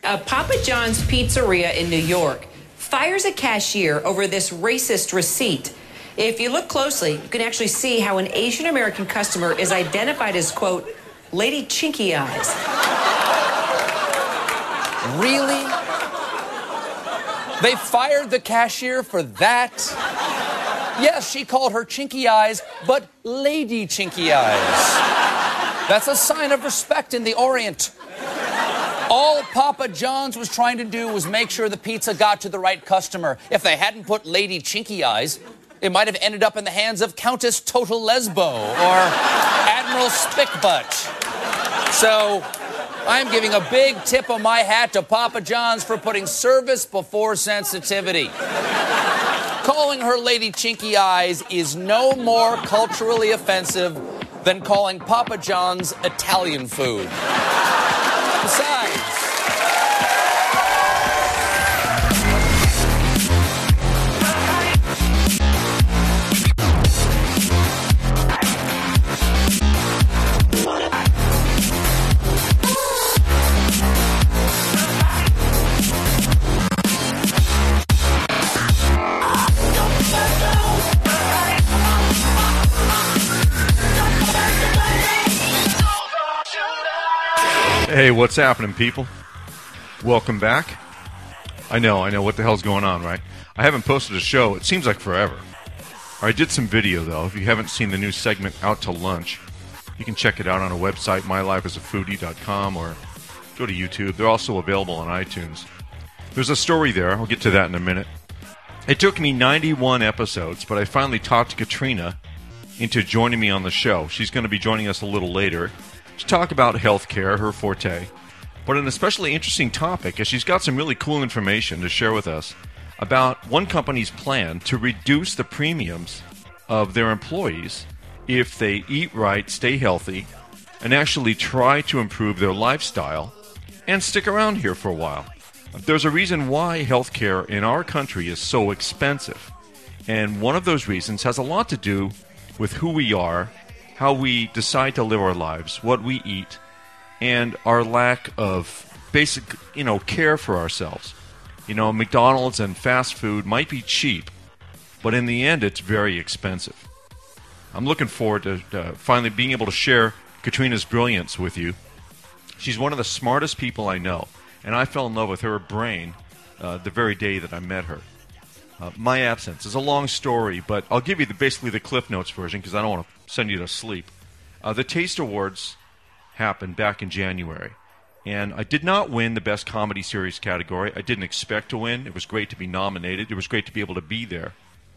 A Papa John's pizzeria in New York fires a cashier over this racist receipt. If you look closely, you can actually see how an Asian American customer is identified as, quote, Lady Chinky Eyes. Really? They fired the cashier for that? Yes, she called her Chinky Eyes, but Lady Chinky Eyes. That's a sign of respect in the Orient. All Papa John's was trying to do was make sure the pizza got to the right customer. If they hadn't put Lady Chinky Eyes, it might have ended up in the hands of Countess Total Lesbo or Admiral Spickbutt. So I'm giving a big tip of my hat to Papa John's for putting service before sensitivity. Calling her Lady Chinky Eyes is no more culturally offensive than calling Papa John's Italian food. Besides, Hey, what's happening, people? Welcome back. I know what the hell's going on, right? I haven't posted a show, it seems like forever. I did some video, though. If you haven't seen the new segment, Out to Lunch, you can check it out on our website, mylifeasafoodie.com, or go to YouTube. They're also available on iTunes. There's a story there. I'll get to that in a minute. It took me 91 episodes, but I finally talked Katrina into joining me on the show. She's going to be joining us a little later to talk about healthcare, her forte, but an especially interesting topic, as she's got some really cool information to share with us about one company's plan to reduce the premiums of their employees if they eat right, stay healthy, and actually try to improve their lifestyle and stick around here for a while. There's a reason why healthcare in our country is so expensive, and one of those reasons has a lot to do with who we are, how we decide to live our lives, what we eat, and our lack of basic, care for ourselves. McDonald's and fast food might be cheap, but in the end, it's very expensive. I'm looking forward to finally being able to share Katrina's brilliance with you. She's one of the smartest people I know, and I fell in love with her brain the very day that I met her. My absence is a long story, but I'll give you basically the Cliff Notes version because I don't want to send you to sleep. The Taste Awards happened back in January, and I did not win the Best Comedy Series category. I didn't expect to win. It was great to be nominated. It was great to be able to be there.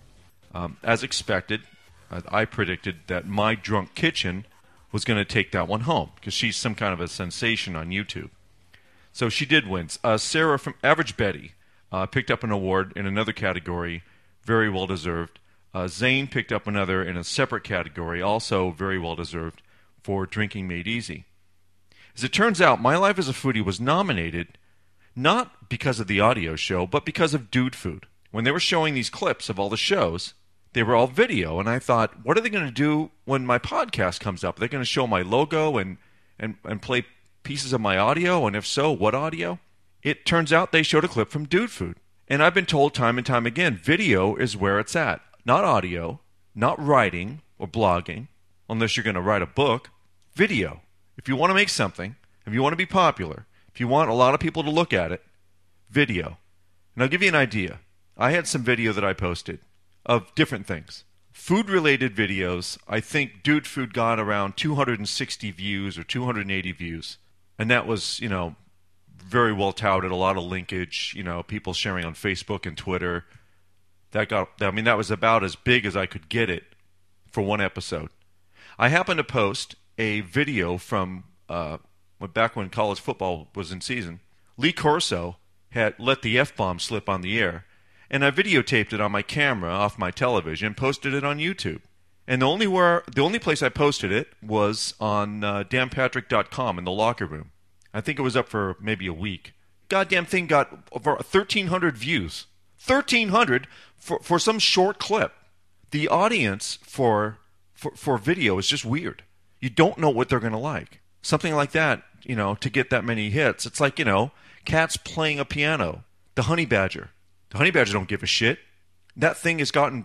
As expected, I predicted that My Drunk Kitchen was going to take that one home because she's some kind of a sensation on YouTube. So she did win. Sarah from Average Betty picked up an award in another category, very well deserved. Zane picked up another in a separate category, also very well deserved, for Drinking Made Easy. As it turns out, My Life as a Foodie was nominated not because of the audio show, but because of Dude Food. When they were showing these clips of all the shows, they were all video, and I thought, what are they going to do when my podcast comes up? Are they going to show my logo and play pieces of my audio, and if so, what audio? It turns out they showed a clip from Dude Food. And I've been told time and time again, video is where it's at. Not audio, not writing or blogging, unless you're going to write a book. Video. If you want to make something, if you want to be popular, if you want a lot of people to look at it, video. And I'll give you an idea. I had some video that I posted of different things. Food-related videos, I think Dude Food got around 260 views or 280 views. And that was, very well touted, a lot of linkage, people sharing on Facebook and Twitter. That was about as big as I could get it for one episode. I happened to post a video from back when college football was in season. Lee Corso had let the F-bomb slip on the air, and I videotaped it on my camera off my television and posted it on YouTube. And the only place I posted it was on danpatrick.com in the locker room. I think it was up for maybe a week. Goddamn thing got over 1,300 views. 1,300 for some short clip. The audience for video is just weird. You don't know what they're going to like. Something like that, to get that many hits. It's like, cats playing a piano. The honey badger. The honey badger don't give a shit. That thing has gotten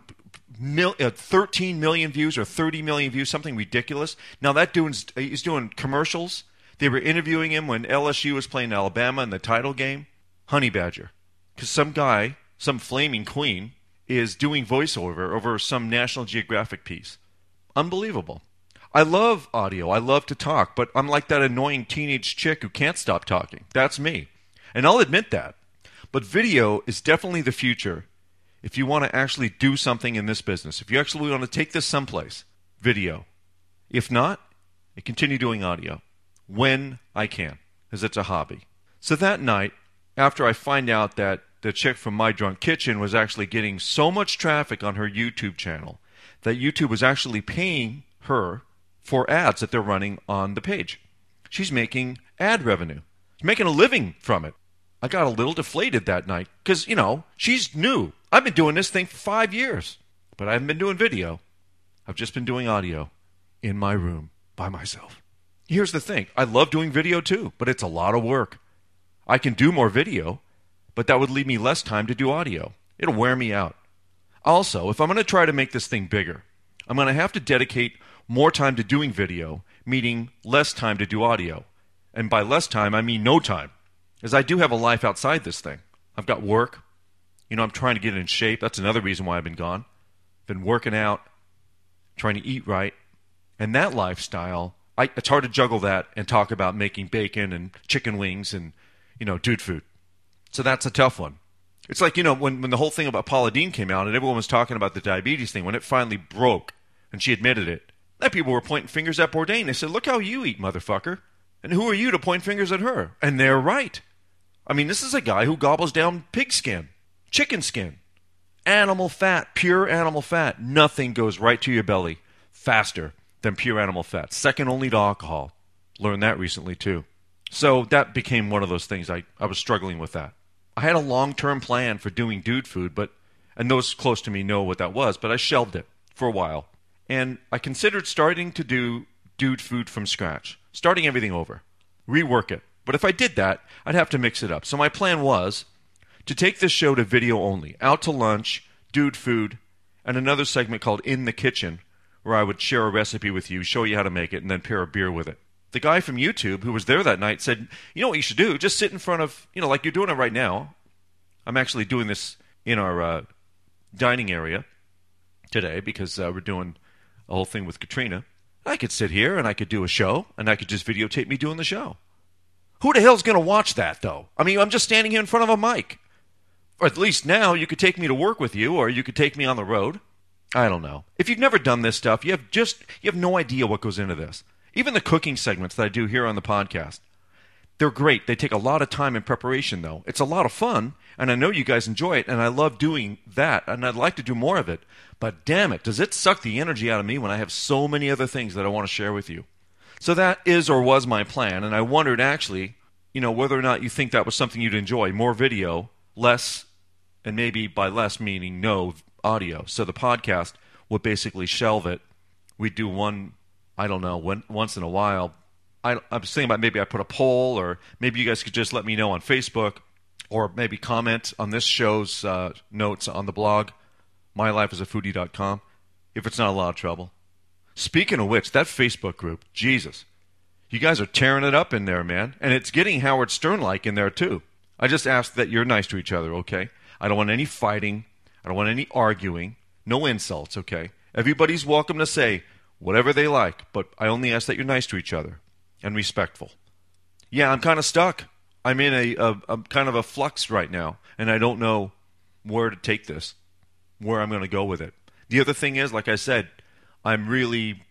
13 million views or 30 million views, something ridiculous. Now that dude's he's doing commercials. They were interviewing him when LSU was playing Alabama in the title game. Honey badger. Because some guy, some flaming queen, is doing voiceover over some National Geographic piece. Unbelievable. I love audio. I love to talk, but I'm like that annoying teenage chick who can't stop talking. That's me. And I'll admit that. But video is definitely the future if you want to actually do something in this business. If you actually want to take this someplace, video. If not, I continue doing audio when I can, because it's a hobby. So that night, after I find out that the chick from My Drunk Kitchen was actually getting so much traffic on her YouTube channel that YouTube was actually paying her for ads that they're running on the page. She's making ad revenue. She's making a living from it. I got a little deflated that night because, she's new. I've been doing this thing for 5 years, but I haven't been doing video. I've just been doing audio in my room by myself. Here's the thing. I love doing video too, but it's a lot of work. I can do more video, but that would leave me less time to do audio. It'll wear me out. Also, if I'm going to try to make this thing bigger, I'm going to have to dedicate more time to doing video, meaning less time to do audio. And by less time, I mean no time, as I do have a life outside this thing. I've got work. I'm trying to get in shape. That's another reason why I've been gone. Been working out, trying to eat right. And that lifestyle, it's hard to juggle that and talk about making bacon and chicken wings and, dude food. So that's a tough one. It's like, when the whole thing about Paula Deen came out and everyone was talking about the diabetes thing, when it finally broke and she admitted it, that people were pointing fingers at Bourdain. They said, look how you eat, motherfucker. And who are you to point fingers at her? And they're right. I mean, this is a guy who gobbles down pig skin, chicken skin, animal fat, pure animal fat. Nothing goes right to your belly faster than pure animal fat. Second only to alcohol. Learned that recently, too. So that became one of those things. I was struggling with that. I had a long-term plan for doing dude food, and those close to me know what that was, but I shelved it for a while. And I considered starting to do dude food from scratch, starting everything over, rework it. But if I did that, I'd have to mix it up. So my plan was to take this show to video only, out to lunch, dude food, and another segment called In the Kitchen, where I would share a recipe with you, show you how to make it, and then pair a beer with it. The guy from YouTube who was there that night said, you know what you should do? Just sit in front of, like you're doing it right now. I'm actually doing this in our dining area today because we're doing a whole thing with Katrina. I could sit here and I could do a show and I could just videotape me doing the show. Who the hell's going to watch that, though? I mean, I'm just standing here in front of a mic. Or at least now you could take me to work with you or you could take me on the road. I don't know. If you've never done this stuff, you have no idea what goes into this. Even the cooking segments that I do here on the podcast, they're great. They take a lot of time in preparation, though. It's a lot of fun, and I know you guys enjoy it, and I love doing that, and I'd like to do more of it. But damn it, does it suck the energy out of me when I have so many other things that I want to share with you? So that is or was my plan, and I wondered actually, whether or not you think that was something you'd enjoy. More video, less, and maybe by less meaning no audio. So the podcast would basically shelve it. We'd do one, I don't know, once in a while. I'm thinking about maybe I put a poll, or maybe you guys could just let me know on Facebook, or maybe comment on this show's notes on the blog, mylifeasafoodie.com, if it's not a lot of trouble. Speaking of which, that Facebook group, Jesus, you guys are tearing it up in there, man. And it's getting Howard Stern-like in there, too. I just ask that you're nice to each other, okay? I don't want any fighting. I don't want any arguing. No insults, okay? Everybody's welcome to say whatever they like, but I only ask that you're nice to each other and respectful. Yeah, I'm kind of stuck. I'm in a kind of a flux right now, and I don't know where to take this, where I'm going to go with it. The other thing is, like I said, I'm really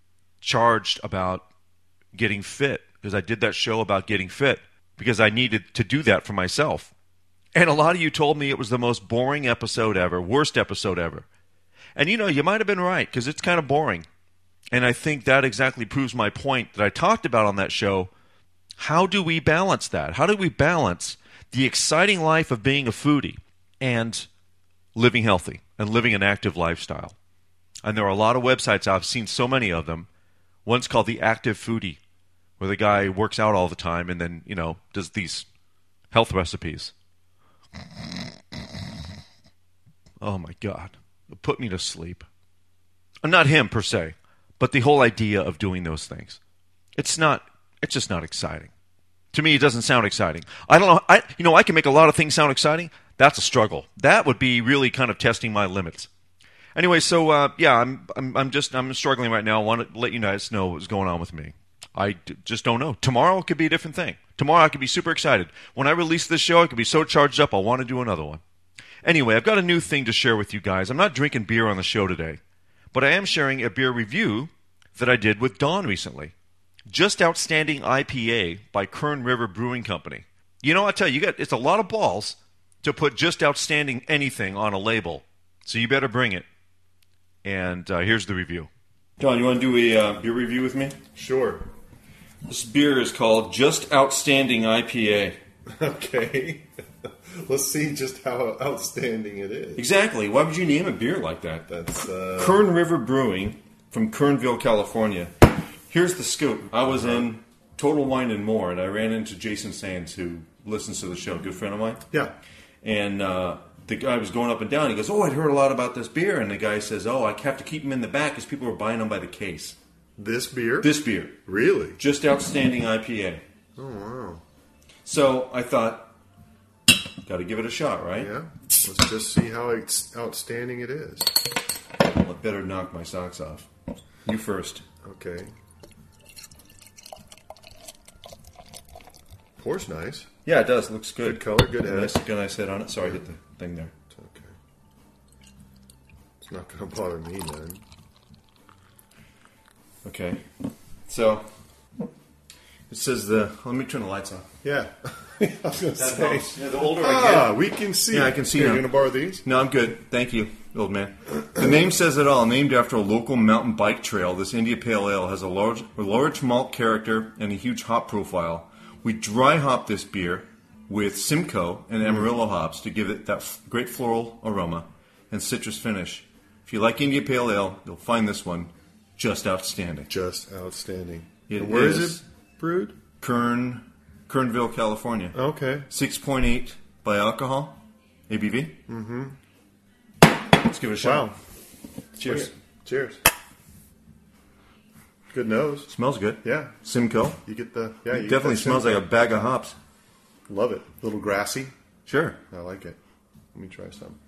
charged about getting fit because I did that show about getting fit because I needed to do that for myself. And a lot of you told me it was the most boring episode ever, worst episode ever. And you might have been right because it's kind of boring. And I think that exactly proves my point that I talked about on that show. How do we balance that? How do we balance the exciting life of being a foodie and living healthy and living an active lifestyle? And there are a lot of websites, I've seen so many of them. One's called The Active Foodie, where the guy works out all the time and then, does these health recipes. Oh my God. It put me to sleep. Not him per se, but the whole idea of doing those things. It's just not exciting. To me, it doesn't sound exciting. I don't know. I can make a lot of things sound exciting. That's a struggle. That would be really kind of testing my limits. Anyway, so I'm struggling right now. I want to let you guys know what's going on with me. Just don't know. Tomorrow could be a different thing. Tomorrow I could be super excited. When I release this show, I could be so charged up I'll want to do another one. Anyway, I've got a new thing to share with you guys. I'm not drinking beer on the show today, but I am sharing a beer review that I did with Dawn recently. Just Outstanding IPA by Kern River Brewing Company. You know, I tell you, it's a lot of balls to put Just Outstanding anything on a label, so you better bring it. And here's the review. John, you want to do a beer review with me? Sure. This beer is called Just Outstanding IPA. Okay. Let's see just how outstanding it is. Exactly. Why would you name a beer like that? That's Kern River Brewing from Kernville, California. Here's the scoop. I was in Total Wine and More, and I ran into Jason Sands, who listens to the show, a good friend of mine. Yeah. And the guy was going up and down. He goes, I'd heard a lot about this beer. And the guy says, I have to keep them in the back because people were buying them by the case. This beer? This beer. Really? Just Outstanding IPA. Oh, wow. So I thought, got to give it a shot, right? Yeah. Let's just see how outstanding it is. Well, I better knock my socks off. You first. Okay. Pours nice. Yeah, it does. Looks good. Good color, good head. Nice head on it. Sorry, I hit the thing there. It's okay. It's not going to bother me, then. Okay. So, it says let me turn the lights on. Yeah. I was going to say. Yeah, the older I get. We can see. Yeah, I can see Are now. you going to borrow these? No, I'm good. Thank you, old man. The name says it all. Named after a local mountain bike trail, this India Pale Ale has a large malt character and a huge hop profile. We dry hop this beer with Simcoe and Amarillo hops to give it that great floral aroma and citrus finish. If you like India Pale Ale, you'll find this one just outstanding. Just outstanding. Where is it brewed? Kernville, California. Okay. 6.8 by alcohol, ABV. Mm-hmm. Let's give it a shot. Wow. Cheers. Cheers. Good nose. Smells good. Yeah. Simcoe. You get the... It Yeah, you get definitely that smells scent. like a bag of hops. Love it. A little grassy. Sure. I like it. Let me try some.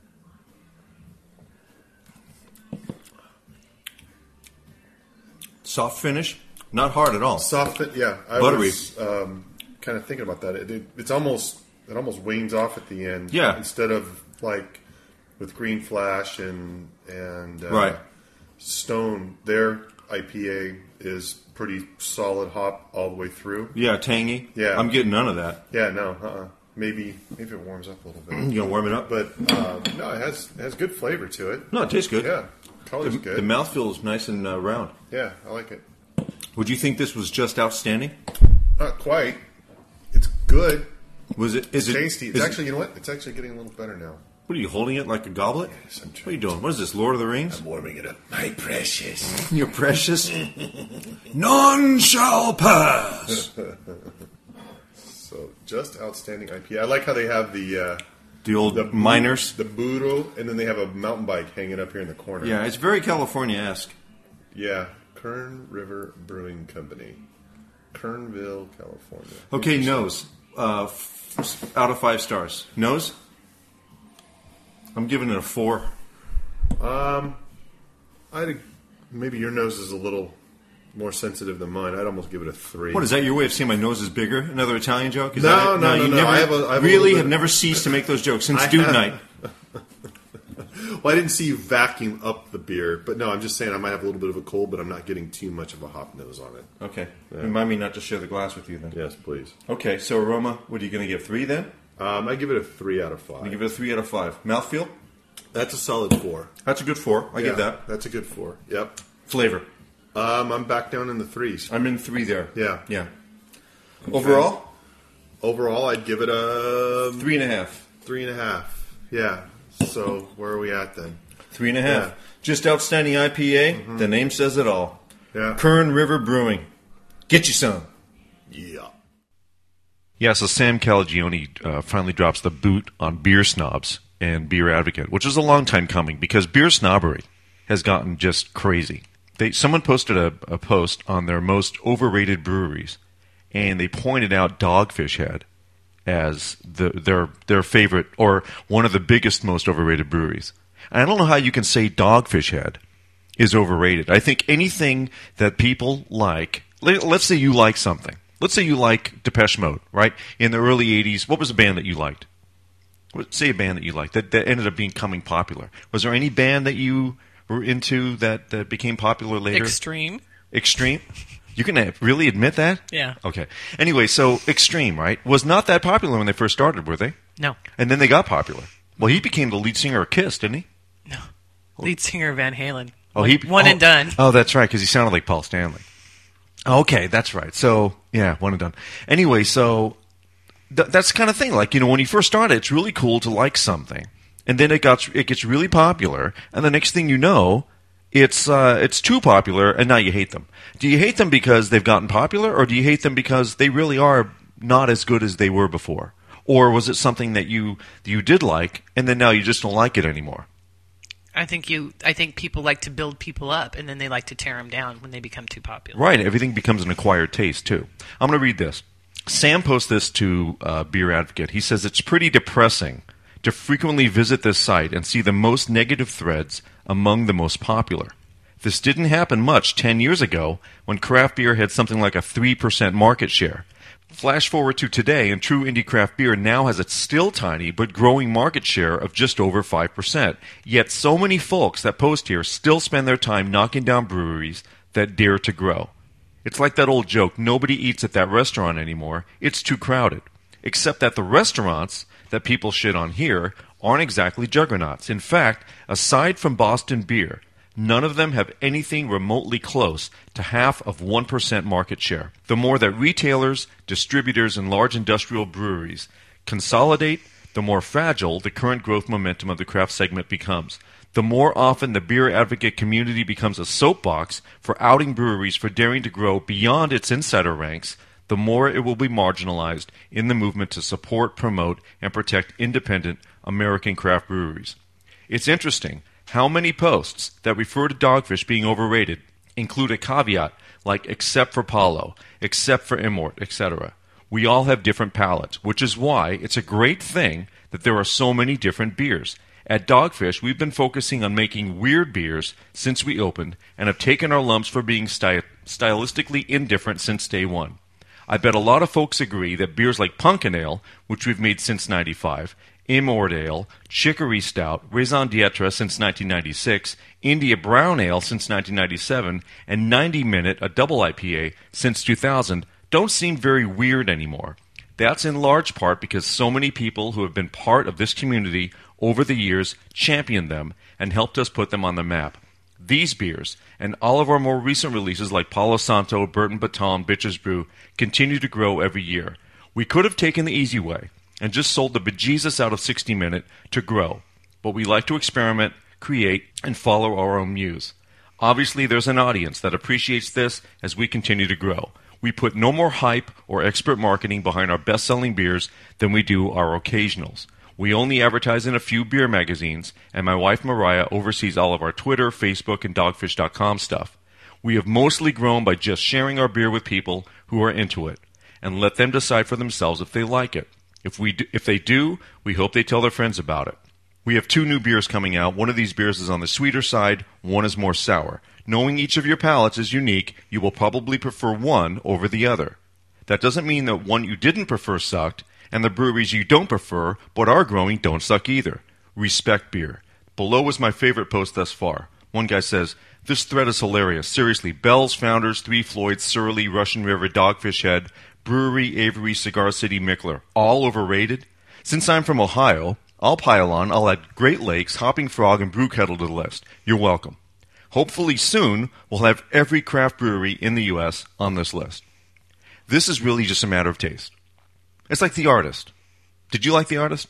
Soft finish. Not hard at all. Soft, yeah. I Buttery. was kind of thinking about that. It almost wanes off at the end. Yeah. Instead of like with Green Flash and Right. Stone, their IPA is pretty solid hop all the way through. Yeah, tangy. Yeah. I'm getting none of that. Yeah, no, Maybe it warms up a little bit. You gonna warm it up? But no, it has good flavor to it. No, it tastes good. Yeah, color's The good. mouthfeel is nice and round. Yeah, I like it. Would you think this was just outstanding? Not quite. It's good. Was it? Is It's it tasty. It's actually, you know what? It's actually getting a little better now. What are you holding it like a goblet? Yes, I'm What are you doing? What is this? Lord of the Rings? I'm warming it up. My precious. You're precious. None shall pass. So, just outstanding IPA. I like how they have the The miners. the boodle, and then they have a mountain bike hanging up here in the corner. Yeah, it's very California-esque. Yeah. Kern River Brewing Company, Kernville, California. Okay, nose. Out of 5 stars. Nose? I'm giving it a 4. Maybe your nose is a little more sensitive than mine. I'd almost give it a 3. What is that? Your way of saying my nose is bigger? Another Italian joke? Is No, that it? no, You no. never, I have a really little have bit- never ceased to make those jokes since I Dude have. Night. Well, I didn't see you vacuum up the beer, but no, I'm just saying I might have a little bit of a cold, but I'm not getting too much of a hop nose on it. Okay. Remind me not to share the glass with you then. Yes, please. Okay, so aroma, what are you going to give? 3 then? I give it a 3 out of 5. I give it a 3 out of 5. Mouthfeel? That's a solid 4. That's a good 4. I give that. That's a good 4. Yep. Flavor. I'm back down in the 3s. I'm in 3 there. Yeah. Yeah. Overall? Overall, I'd give it a 3.5. 3.5. Yeah. So where are we at then? 3.5. Yeah. Just outstanding IPA. The name says it all. Yeah. Kern River Brewing. Get you some. Yeah. Yeah, so Sam Calagione finally drops the boot on Beer Snobs and Beer Advocate, which is a long time coming because beer snobbery has gotten just crazy. Someone posted a post on their most overrated breweries, and they pointed out Dogfish Head as their favorite or one of the biggest, most overrated breweries. And I don't know how you can say Dogfish Head is overrated. I think anything that people like, let's say you like something. Let's say you like Depeche Mode, right? In the early 80s, what was a band that you liked? Say a band that you liked that ended up becoming popular. Was there any band that you were into that became popular later? Extreme. Extreme? You can really admit that? Yeah. Okay. Anyway, so Extreme, right, was not that popular when they first started, were they? No. And then they got popular. Well, he became the lead singer of Kiss, didn't he? No. Lead singer of Van Halen. Oh, One and done. Oh, that's right, because he sounded like Paul Stanley. Okay, that's right. So, yeah, one and done. Anyway, so that's the kind of thing. Like, when you first started, it's really cool to like something. And then it gets really popular, and the next thing you know, it's too popular, and now you hate them. Do you hate them because they've gotten popular, or do you hate them because they really are not as good as they were before? Or was it something that you did like, and then now you just don't like it anymore? I think people like to build people up, and then they like to tear them down when they become too popular. Right. Everything becomes an acquired taste, too. I'm going to read this. Sam posts this to Beer Advocate. He says, it's pretty depressing to frequently visit this site and see the most negative threads among the most popular. This didn't happen much 10 years ago when craft beer had something like a 3% market share. Flash forward to today, and true indie craft beer now has a still tiny but growing market share of just over 5%. Yet so many folks that post here still spend their time knocking down breweries that dare to grow. It's like that old joke, nobody eats at that restaurant anymore. It's too crowded. Except that the restaurants that people shit on here aren't exactly juggernauts. In fact, aside from Boston Beer, none of them have anything remotely close to half of 1% market share. The more that retailers, distributors, and large industrial breweries consolidate, the more fragile the current growth momentum of the craft segment becomes. The more often the Beer Advocate community becomes a soapbox for outing breweries for daring to grow beyond its insider ranks, the more it will be marginalized in the movement to support, promote, and protect independent American craft breweries. It's interesting how many posts that refer to Dogfish being overrated include a caveat like except for Paulo, except for Immort, etc. We all have different palates, which is why it's a great thing that there are so many different beers. At Dogfish, we've been focusing on making weird beers since we opened and have taken our lumps for being stylistically indifferent since day one. I bet a lot of folks agree that beers like Pumpkin Ale, which we've made since '95, Immort Ale, Chicory Stout, Raison d'Etre since 1996, India Brown Ale since 1997, and 90 Minute, a double IPA, since 2000, don't seem very weird anymore. That's in large part because so many people who have been part of this community over the years championed them and helped us put them on the map. These beers, and all of our more recent releases like Palo Santo, Burton Baton, Bitches Brew, continue to grow every year. We could have taken the easy way and just sold the bejesus out of 60 Minute to grow, but we like to experiment, create, and follow our own muse. Obviously, there's an audience that appreciates this as we continue to grow. We put no more hype or expert marketing behind our best-selling beers than we do our occasionals. We only advertise in a few beer magazines, and my wife Mariah oversees all of our Twitter, Facebook, and Dogfish.com stuff. We have mostly grown by just sharing our beer with people who are into it, and let them decide for themselves if they like it. If they do, we hope they tell their friends about it. We have 2 new beers coming out. One of these beers is on the sweeter side, one is more sour. Knowing each of your palates is unique, you will probably prefer one over the other. That doesn't mean that one you didn't prefer sucked, and the breweries you don't prefer but are growing don't suck either. Respect beer. Below was my favorite post thus far. One guy says, this thread is hilarious. Seriously, Bell's, Founders, Three Floyds, Surly, Russian River, Dogfish Head, Brewery, Avery, Cigar City, Mickler. All overrated? Since I'm from Ohio, I'll pile on. I'll add Great Lakes, Hopping Frog, and Brew Kettle to the list. You're welcome. Hopefully soon, we'll have every craft brewery in the U.S. on this list. This is really just a matter of taste. It's like The Artist. Did you like The Artist?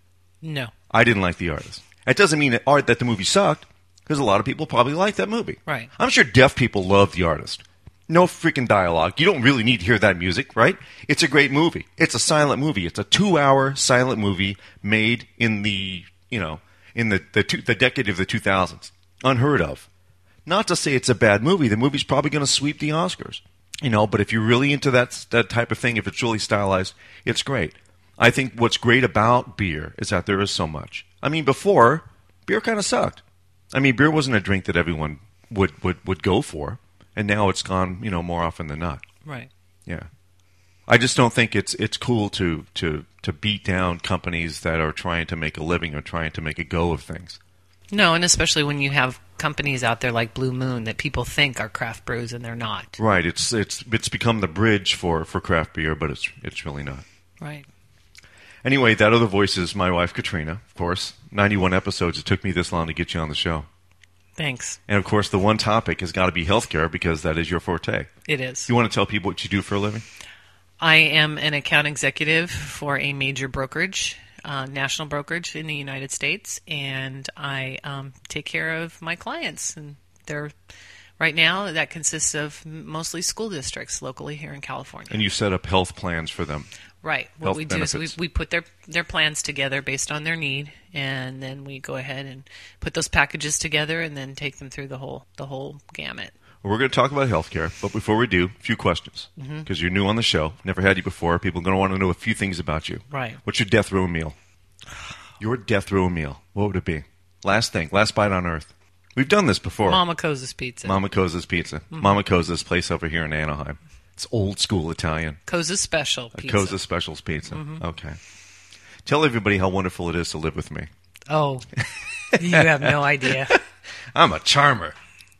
No. I didn't like The Artist. That doesn't mean that the movie sucked, because a lot of people probably like that movie. Right. I'm sure deaf people love The Artist. No freaking dialogue. You don't really need to hear that music, right? It's a great movie. It's a silent movie. It's a 2-hour silent movie made in the, in the decade of the 2000s. Unheard of. Not to say it's a bad movie. The movie's probably going to sweep the Oscars. But if you're really into that type of thing, if it's really stylized, it's great. I think what's great about beer is that there is so much. I mean, before, beer kind of sucked. I mean, beer wasn't a drink that everyone would go for. And now it's gone, more often than not. Right. Yeah. I just don't think it's cool to beat down companies that are trying to make a living or trying to make a go of things. No, and especially when you have companies out there like Blue Moon that people think are craft brews and they're not. Right. It's become the bridge for craft beer, but it's really not. Right. Anyway, that other voice is my wife, Katrina, of course. 91 episodes. It took me this long to get you on the show. Thanks. And, of course, the one topic has got to be healthcare because that is your forte. It is. You want to tell people what you do for a living? I am an account executive for a major brokerage, national brokerage in the United States, and I take care of my clients. And right now, that consists of mostly school districts locally here in California. And you set up health plans for them. Right. What Health we do benefits. is we put their plans together based on their need, and then we go ahead and put those packages together and then take them through the whole gamut. Well, we're going to talk about healthcare, but before we do, a few questions. Because you're new on the show, never had you before. People are going to want to know a few things about you. Right. What's your death row meal? Your death row meal. What would it be? Last bite on earth. We've done this before. Mama Cosa's Pizza. Mama Cosa's Pizza. Mama Cosa's place over here in Anaheim. It's old school Italian. Cosa's Special Pizza. Cosa Specials Pizza. Okay. Tell everybody how wonderful it is to live with me. Oh, you have no idea. I'm a charmer.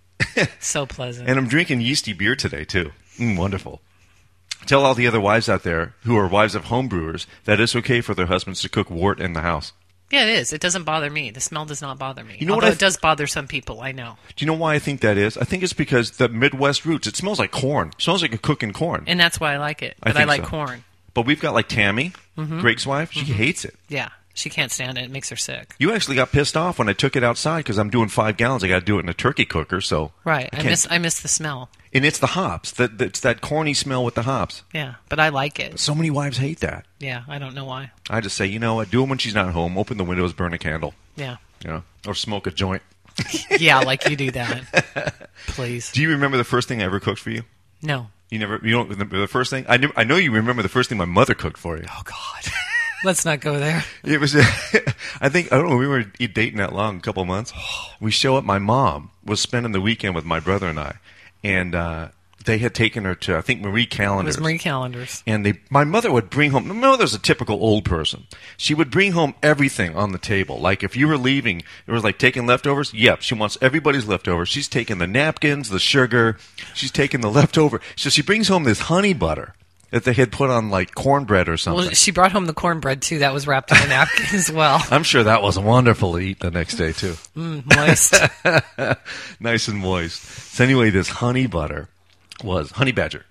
So pleasant. And I'm drinking yeasty beer today, too. Wonderful. Tell all the other wives out there who are wives of home brewers that it's okay for their husbands to cook wort in the house. Yeah, it is. It doesn't bother me. The smell does not bother me. You know Although what it does bother some people, I know. Do you know why I think that is? I think it's because the Midwest roots, it smells like corn. It smells like you're cooking corn. And that's why I like it. I But I think like so. corn. But we've got like Tammy, Greg's wife. She hates it. Yeah. She can't stand it. It makes her sick. You actually got pissed off when I took it outside because I'm doing 5 gallons. I got to do it in a turkey cooker, so Right. I can't- I miss the smell. And it's the hops. It's that corny smell with the hops. Yeah. But I like it. So many wives hate that. Yeah. I don't know why. I just say, you know what? Do it when she's not home. Open the windows, burn a candle, Yeah. or smoke a joint. Yeah, like you do that. Please. Do you remember the first thing I ever cooked for you? No. You don't remember the first thing? I know you remember the first thing my mother cooked for you. Oh, God. Let's not go there. It was, I don't know, we were dating that long, a couple of months. We show up, my mom was spending the weekend with my brother and I, and they had taken her to, I think, Marie It Callender's. was Marie Callender's. And my mother would bring home, my mother's a typical old person. She would bring home everything on the table. Like if you were leaving, it was like taking leftovers. Yep, she wants everybody's leftovers. She's taking the napkins, the sugar. She's taking the leftover. So she brings home this honey butter that they had put on like cornbread or something. Well, she brought home the cornbread, too. That was wrapped in a napkin as well. I'm sure that was wonderful to eat the next day, too. Moist. Nice and moist. So anyway, this honey butter was honey badger.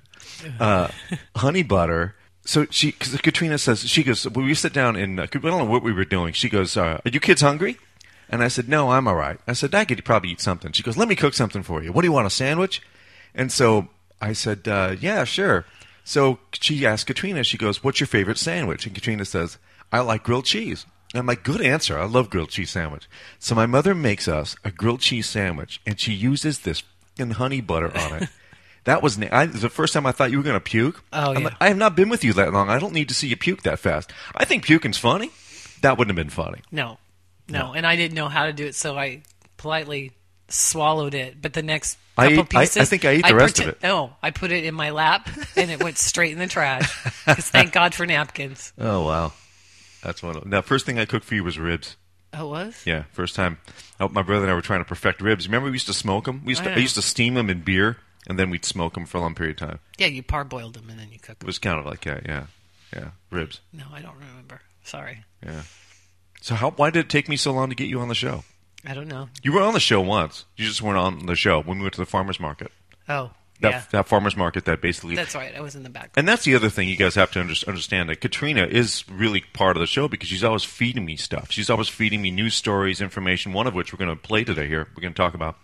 Honey butter. So because Katrina says, she goes, when we sit down and I don't know what we were doing. She goes, are you kids hungry? And I said, no, I'm all right. I said, I could probably eat something. She goes, let me cook something for you. What do you want, a sandwich? And so I said, yeah, sure. So she asked Katrina, she goes, what's your favorite sandwich? And Katrina says, I like grilled cheese. And I'm like, good answer. I love grilled cheese sandwich. So my mother makes us a grilled cheese sandwich, and she uses this f***ing honey butter on it. That was the first time I thought you were going to puke. Oh, I'm yeah. like, I have not been with you that long. I don't need to see you puke that fast. I think puking's funny. That wouldn't have been funny. No. And I didn't know how to do it, so I politely swallowed it. But the next couple pieces... I think I ate the rest of it. No, I put it in my lap, and it went straight in the trash. Because thank God for napkins. Oh, wow. That's one. Now, first thing I cooked for you was ribs. Oh, it was? Yeah, first time. My brother and I were trying to perfect ribs. Remember we used to smoke them? I used to steam them in beer, and then we'd smoke them for a long period of time. Yeah, you parboiled them, and then you cooked It them. was kind of like that, yeah. Yeah, ribs. No, I don't remember. Sorry. Yeah. So why did it take me so long to get you on the show? I don't know. You were on the show once. You just weren't on the show when we went to the farmer's market. Oh, yeah. That farmer's market that basically... That's right. I was in the back. And that's the other thing you guys have to understand, that Katrina is really part of the show because she's always feeding me stuff. She's always feeding me news stories, information, one of which we're going to play today here. We're going to talk about.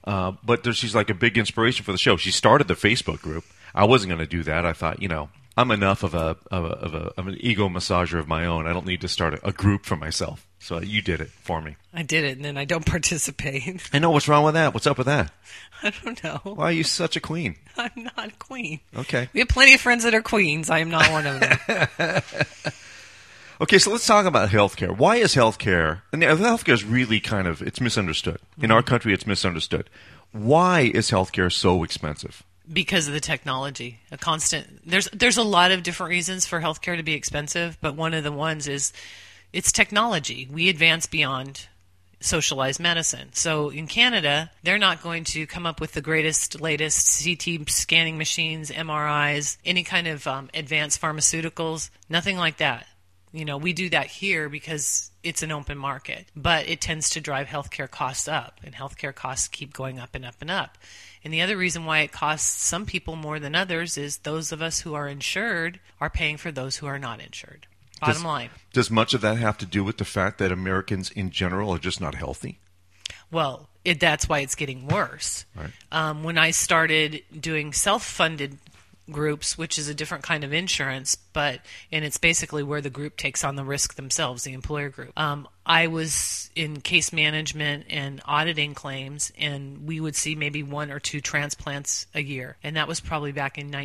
But she's like a big inspiration for the show. She started the Facebook group. I wasn't going to do that. I thought, I'm enough of an ego massager of my own. I don't need to start a group for myself. So you did it for me. I did it, and then I don't participate. I know. What's wrong with that? What's up with that? I don't know. Why are you such a queen? I'm not a queen. Okay. We have plenty of friends that are queens. I am not one of them. Okay, so let's talk about healthcare. Why is healthcare? And healthcare is really it's misunderstood. In our country, it's misunderstood. Why is healthcare so expensive? Because of the technology. There's a lot of different reasons for healthcare to be expensive, but one of the ones is it's technology. We advance beyond socialized medicine. So in Canada, they're not going to come up with the latest CT scanning machines, MRIs, any kind of advanced pharmaceuticals, nothing like that. We do that here because it's an open market, but it tends to drive healthcare costs up, and healthcare costs keep going up and up and up. And the other reason why it costs some people more than others is those of us who are insured are paying for those who are not insured. Bottom line. Does much of that have to do with the fact that Americans in general are just not healthy? Well, that's why it's getting worse. Right. When I started doing self-funded groups, which is a different kind of insurance, and it's basically where the group takes on the risk themselves, the employer group. I was in case management and auditing claims, and we would see maybe 1 or 2 transplants a year. And that was probably back in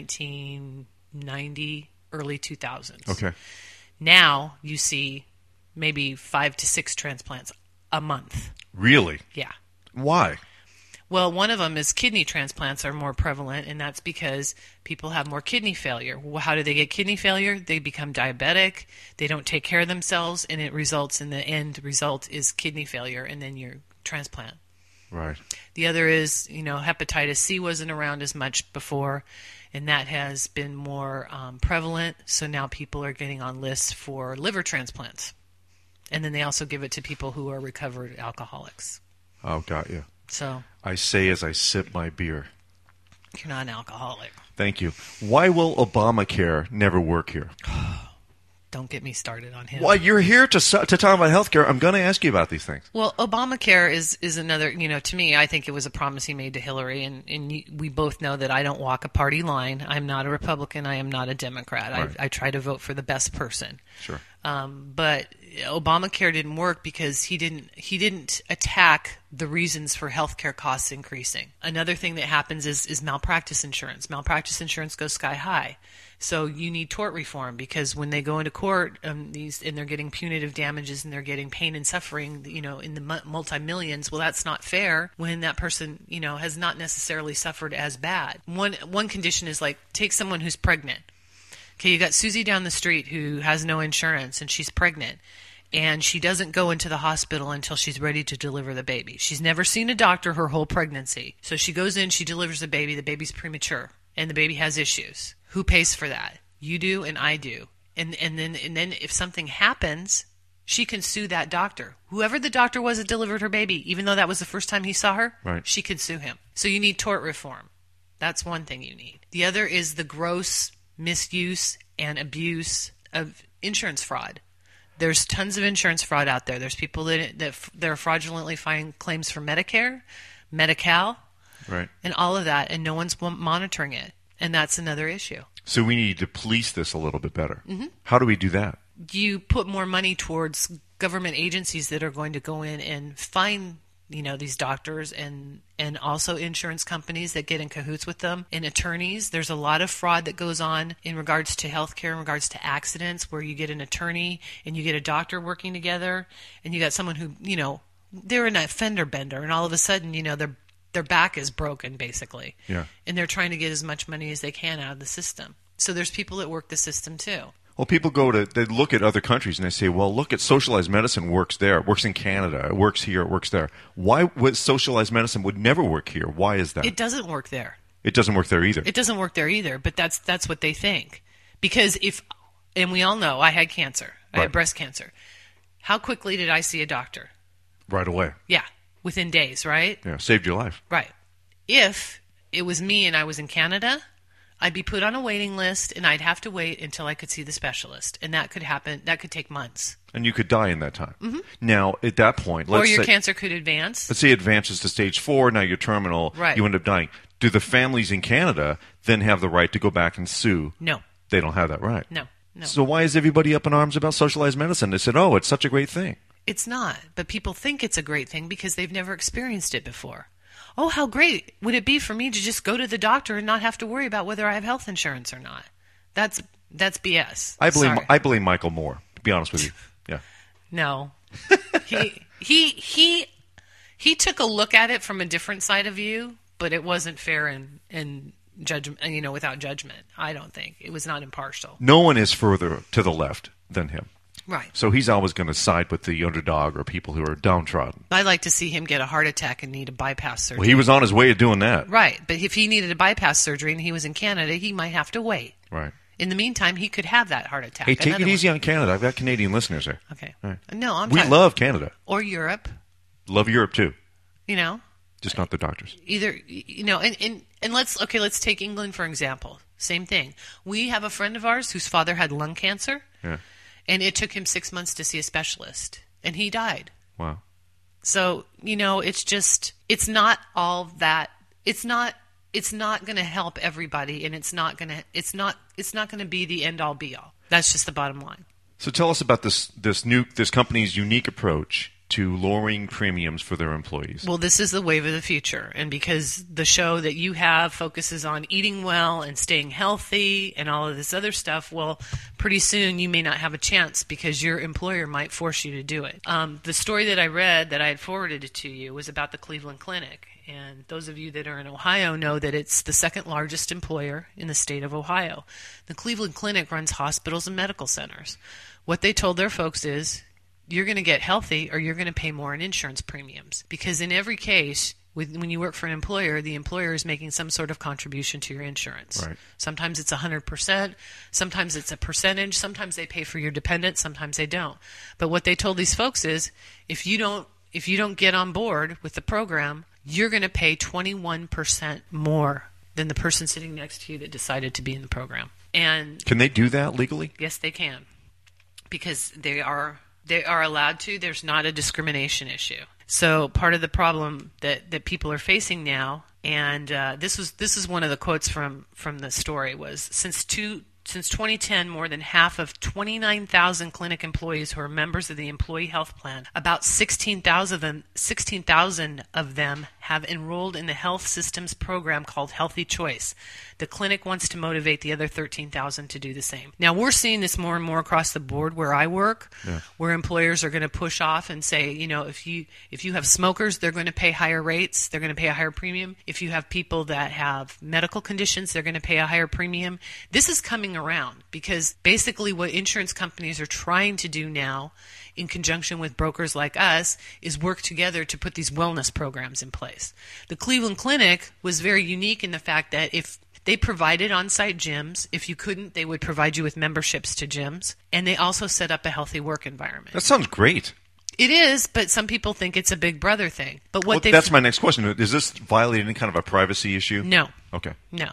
1990, early 2000s. Okay. Now you see maybe 5 to 6 transplants a month. Really? Yeah. Why? Well, one of them is kidney transplants are more prevalent, and that's because people have more kidney failure. Well, how do they get kidney failure? They become diabetic, they don't take care of themselves, and it results in the end result is kidney failure, and then your transplant. Right. The other is, hepatitis C wasn't around as much before, and that has been more prevalent, so now people are getting on lists for liver transplants. And then they also give it to people who are recovered alcoholics. Oh, got you. So I say as I sip my beer. You're not an alcoholic. Thank you. Why will Obamacare never work here? Don't get me started on him. Well, you're here to talk about healthcare. I'm going to ask you about these things. Well, Obamacare is another, to me, I think it was a promise he made to Hillary, and we both know that I don't walk a party line. I'm not a Republican. I am not a Democrat. Right. I try to vote for the best person. Sure. But Obamacare didn't work because he didn't attack the reasons for healthcare costs increasing. Another thing that happens is malpractice insurance. Malpractice insurance goes sky high. So you need tort reform, because when they go into court, and they're getting punitive damages and they're getting pain and suffering, in the multi-millions. Well, that's not fair when that person, has not necessarily suffered as bad. One condition is like, take someone who's pregnant. Okay, you got Susie down the street who has no insurance and she's pregnant, and she doesn't go into the hospital until she's ready to deliver the baby. She's never seen a doctor her whole pregnancy. So she goes in, she delivers the baby's premature, and the baby has issues. Who pays for that? You do and I do. And then if something happens, she can sue that doctor. Whoever the doctor was that delivered her baby, even though that was the first time he saw her, right, she could sue him. So you need tort reform. That's one thing you need. The other is the gross misuse and abuse of insurance fraud. There's tons of insurance fraud out there. There's people that are fraudulently filing claims for Medicare, Medi-Cal, right, and all of that, and no one's monitoring it. And that's another issue. So we need to police this a little bit better. Mm-hmm. How do we do that? You put more money towards government agencies that are going to go in and find, these doctors, and also insurance companies that get in cahoots with them, and attorneys. There's a lot of fraud that goes on in regards to healthcare, in regards to accidents, where you get an attorney and you get a doctor working together, and you got someone who, they're in a fender bender, and all of a sudden, their back is broken, basically. Yeah. And they're trying to get as much money as they can out of the system. So there's people that work the system too. Well, people they look at other countries and they say, well, look at socialized medicine works there. It works in Canada. It works here. It works there. Why would socialized medicine would never work here? Why is that? It doesn't work there. It doesn't work there either. It doesn't work there either, but that's what they think. Because and we all know, I had cancer. I had breast cancer. How quickly did I see a doctor? Right away. Yeah. Within days, right? Yeah, saved your life. Right. If it was me and I was in Canada, I'd be put on a waiting list, and I'd have to wait until I could see the specialist. And that could happen. That could take months. And you could die in that time. Now, at that point, Or your cancer could advance. let's say it advances to stage 4, now you're terminal, Right. you end up dying. Do the families in Canada then have the right to go back and sue? No. They don't have that right. No. So why is everybody up in arms about socialized medicine? They said, oh, it's such a great thing. It's not, but people think it's a great thing because they've never experienced it before. Oh, how great would it be for me to just go to the doctor and not have to worry about whether I have health insurance or not? That's BS. I blame Sorry. Michael Moore, to be honest with you. Yeah. No. He took a look at it from a different side of view, but it wasn't fair and judgment, without judgment. I don't think. It was not impartial. No one is further to the left than him. Right. So he's always going to side with the underdog or people who are downtrodden. I'd like to see him get a heart attack and need a bypass surgery. Well, he was on his way to doing that. Right, but if he needed a bypass surgery and he was in Canada, he might have to wait. Right. In the meantime, he could have that heart attack. Hey, take Another it easy one. on Canada. I've got Canadian listeners there. Okay. All right. No, I'm We talking- love Canada. or Europe. Love Europe, too. Just not the doctors. Either and let's take England for example. Same thing. We have a friend of ours whose father had lung cancer, Yeah. and it took him 6 months to see a specialist, and he died. Wow. So it's not all that. It's not going to help everybody, and it's not going to be the end all be all. That's just the bottom line. So tell us about this company's unique approach to lowering premiums for their employees. Well, this is the wave of the future. And because the show that you have focuses on eating well and staying healthy and all of this other stuff, well, pretty soon you may not have a chance because your employer might force you to do it. The story that I read that I had forwarded it to you was about the Cleveland Clinic. And those of you that are in Ohio know that it's the second largest employer in the state of Ohio. The Cleveland Clinic runs hospitals and medical centers. What they told their folks is, you're going to get healthy or you're going to pay more in insurance premiums. Because in every case, when you work for an employer, the employer is making some sort of contribution to your insurance. Right. Sometimes it's 100%, sometimes it's a percentage, sometimes they pay for your dependents, sometimes they don't. But what they told these folks is, if you don't get on board with the program, you're going to pay 21% more than the person sitting next to you that decided to be in the program. And Can they do that legally? yes, they can. Because they are allowed to. There's not a discrimination issue. So part of the problem that people are facing now, and this is one of the quotes from the story, was since 2010, more than half of 29,000 clinic employees who are members of the employee health plan, about 16,000 of them have enrolled in the health systems program called Healthy Choice. The clinic wants to motivate the other 13,000 to do the same. Now, we're seeing this more and more across the board where I work, where employers are going to push off and say, if you have smokers, they're going to pay higher rates, they're going to pay a higher premium. If you have people that have medical conditions, they're going to pay a higher premium. This is coming around because basically what insurance companies are trying to do now, in conjunction with brokers like us, is work together to put these wellness programs in place. The Cleveland Clinic was very unique in the fact that if they provided on-site gyms, if you couldn't, they would provide you with memberships to gyms, and they also set up a healthy work environment. That sounds great. It is, but some people think it's a Big Brother thing. But That's my next question. Is this violating any kind of a privacy issue? No. Okay. No.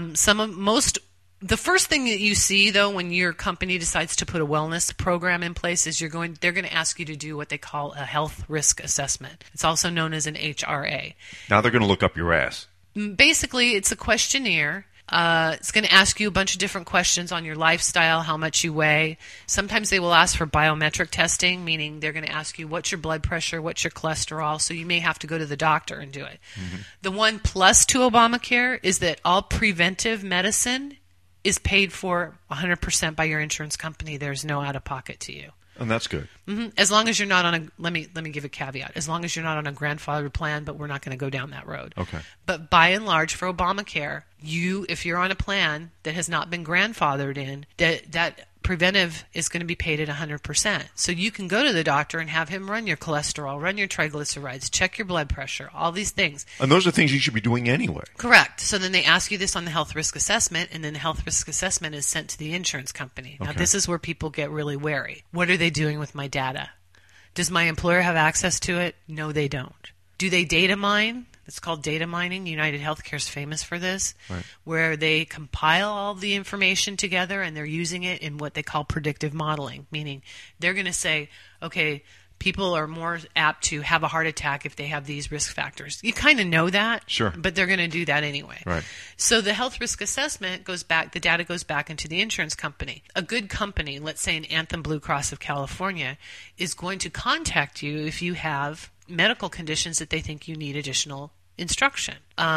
The first thing that you see, though, when your company decides to put a wellness program in place is they're going to ask you to do what they call a health risk assessment. It's also known as an HRA. Now they're going to look up your ass. Basically, it's a questionnaire. It's going to ask you a bunch of different questions on your lifestyle, how much you weigh. Sometimes they will ask for biometric testing, meaning they're going to ask you what's your blood pressure, what's your cholesterol, so you may have to go to the doctor and do it. Mm-hmm. The one plus to Obamacare is that all preventive medicine is paid for 100% by your insurance company. There's no out-of-pocket to you. And that's good. Mm-hmm. As long as you're not on a, let me give a caveat. As long as you're not on a grandfathered plan, but we're not going to go down that road. Okay. But by and large, for Obamacare, if you're on a plan that has not been grandfathered in, that preventive is going to be paid at 100%. So you can go to the doctor and have him run your cholesterol, run your triglycerides, check your blood pressure, all these things. And those are things you should be doing anyway. Correct. So then they ask you this on the health risk assessment, and then the health risk assessment is sent to the insurance company. Now, this is where people get really wary. What are they doing with my data? Does my employer have access to it? No, they don't. Do they data mine? It's called data mining. United Healthcare is famous for this, Right. where they compile all the information together and they're using it in what they call predictive modeling, meaning they're going to say, okay, people are more apt to have a heart attack if they have these risk factors. You kind of know that, Sure. but they're going to do that anyway. Right. So the health risk assessment goes back, the data goes back into the insurance company. A good company, let's say an Anthem Blue Cross of California, is going to contact you if you have medical conditions that they think you need additional instruction.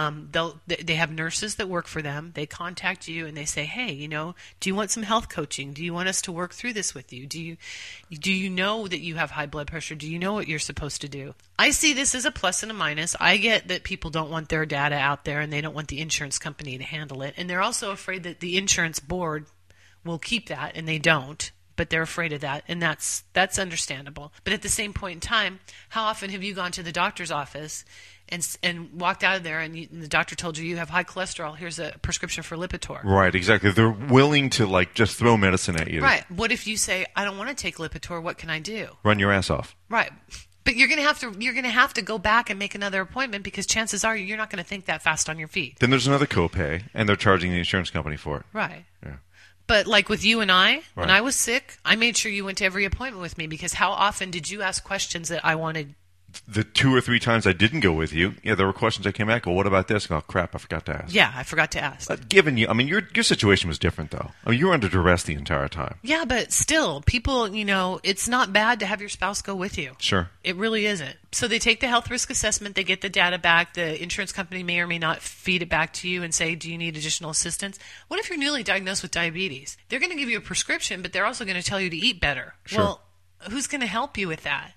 They have nurses that work for them. They contact you and they say, hey, do you want some health coaching? Do you want us to work through this with you? Do you know that you have high blood pressure? Do you know what you're supposed to do? I see this as a plus and a minus. I get that people don't want their data out there and they don't want the insurance company to handle it. And they're also afraid that the insurance board will keep that, and they don't. But they're afraid of that, and that's understandable. But at the same point in time, how often have you gone to the doctor's office and walked out of there and the doctor told you have high cholesterol, here's a prescription for Lipitor? Right, exactly. They're willing to just throw medicine at you. Right. What if you say, I don't want to take Lipitor, what can I do? Run your ass off. Right. But you're going to have to go back and make another appointment because chances are you're not going to think that fast on your feet. Then there's another copay, and they're charging the insurance company for it. Right. Yeah. But like with you and I, when Right. I was sick, I made sure you went to every appointment with me because how often did you ask questions that I wanted? The 2 or 3 times I didn't go with you, there were questions that came back. Well, what about this? Oh, crap, I forgot to ask. Yeah, I forgot to ask. But given you, your situation was different, though. You were under duress the entire time. Yeah, but still, people, it's not bad to have your spouse go with you. Sure. It really isn't. So they take the health risk assessment, they get the data back, the insurance company may or may not feed it back to you and say, do you need additional assistance? What if you're newly diagnosed with diabetes? They're going to give you a prescription, but they're also going to tell you to eat better. Sure. Well, who's going to help you with that?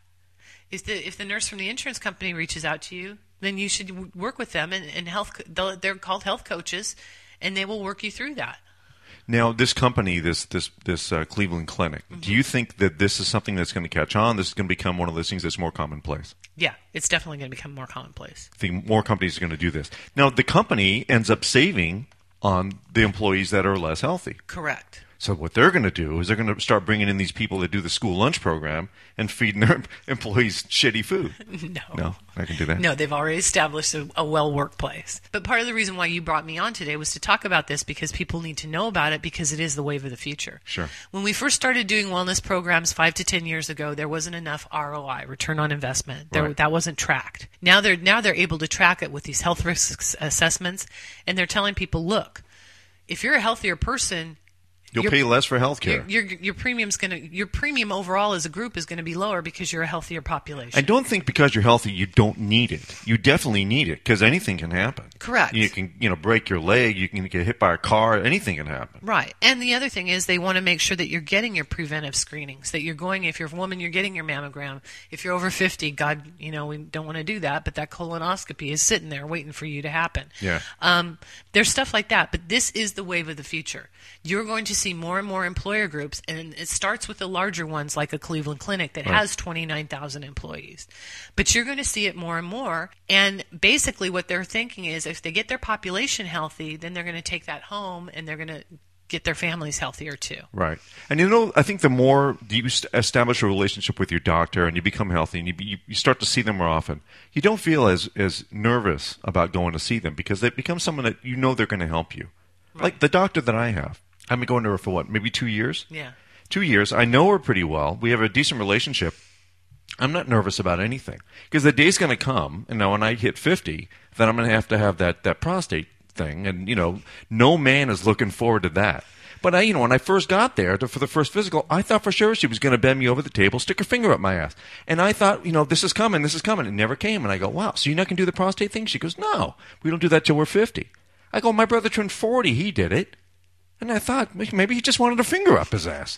If the nurse from the insurance company reaches out to you, then you should work with them and they're called health coaches, and they will work you through that. Now, this company, this Cleveland Clinic, do you think that this is something that's going to catch on? This is going to become one of those things that's more commonplace? Yeah, it's definitely going to become more commonplace. I think more companies are going to do this. Now, the company ends up saving on the employees that are less healthy. Correct. So what they're going to do is they're going to start bringing in these people that do the school lunch program and feeding their employees shitty food. No, I can do that. No, they've already established a well workplace. But part of the reason why you brought me on today was to talk about this because people need to know about it because it is the wave of the future. Sure. When we first started doing wellness programs 5 to 10 years ago, there wasn't enough ROI, return on investment. Right. That wasn't tracked. Now they're able to track it with these health risk assessments, and they're telling people, look, if you're a healthier person, You'll pay less for health care. Your premium overall as a group is going to be lower because you're a healthier population. I don't think because you're healthy you don't need it. You definitely need it because anything can happen. Correct. You can break your leg. You can get hit by a car. Anything can happen. Right. And the other thing is they want to make sure that you're getting your preventive screenings, that you're going, if you're a woman, you're getting your mammogram. If you're over 50, God, we don't want to do that, but that colonoscopy is sitting there waiting for you to happen. Yeah. There's stuff like that, but this is the wave of the future. You're going to see more and more employer groups, and it starts with the larger ones like a Cleveland Clinic that has 29,000 employees. But you're going to see it more and more, and basically what they're thinking is if they get their population healthy, then they're going to take that home, and they're going to get their families healthier too. Right. And I think the more you establish a relationship with your doctor and you become healthy and you start to see them more often, you don't feel as nervous about going to see them because they become someone that they're going to help you. Right. Like the doctor that I have. I've been going to her for maybe 2 years? Yeah. 2 years. I know her pretty well. We have a decent relationship. I'm not nervous about anything because the day's going to come, and when I hit 50, then I'm going to have that prostate thing, and no man is looking forward to that. But when I first got there for the first physical, I thought for sure she was going to bend me over the table, stick her finger up my ass, and I thought, this is coming. It never came, and I go, wow, so you're not going to do the prostate thing? She goes, no, we don't do that till we're 50. I go, my brother turned 40, he did it, and I thought maybe he just wanted a finger up his ass,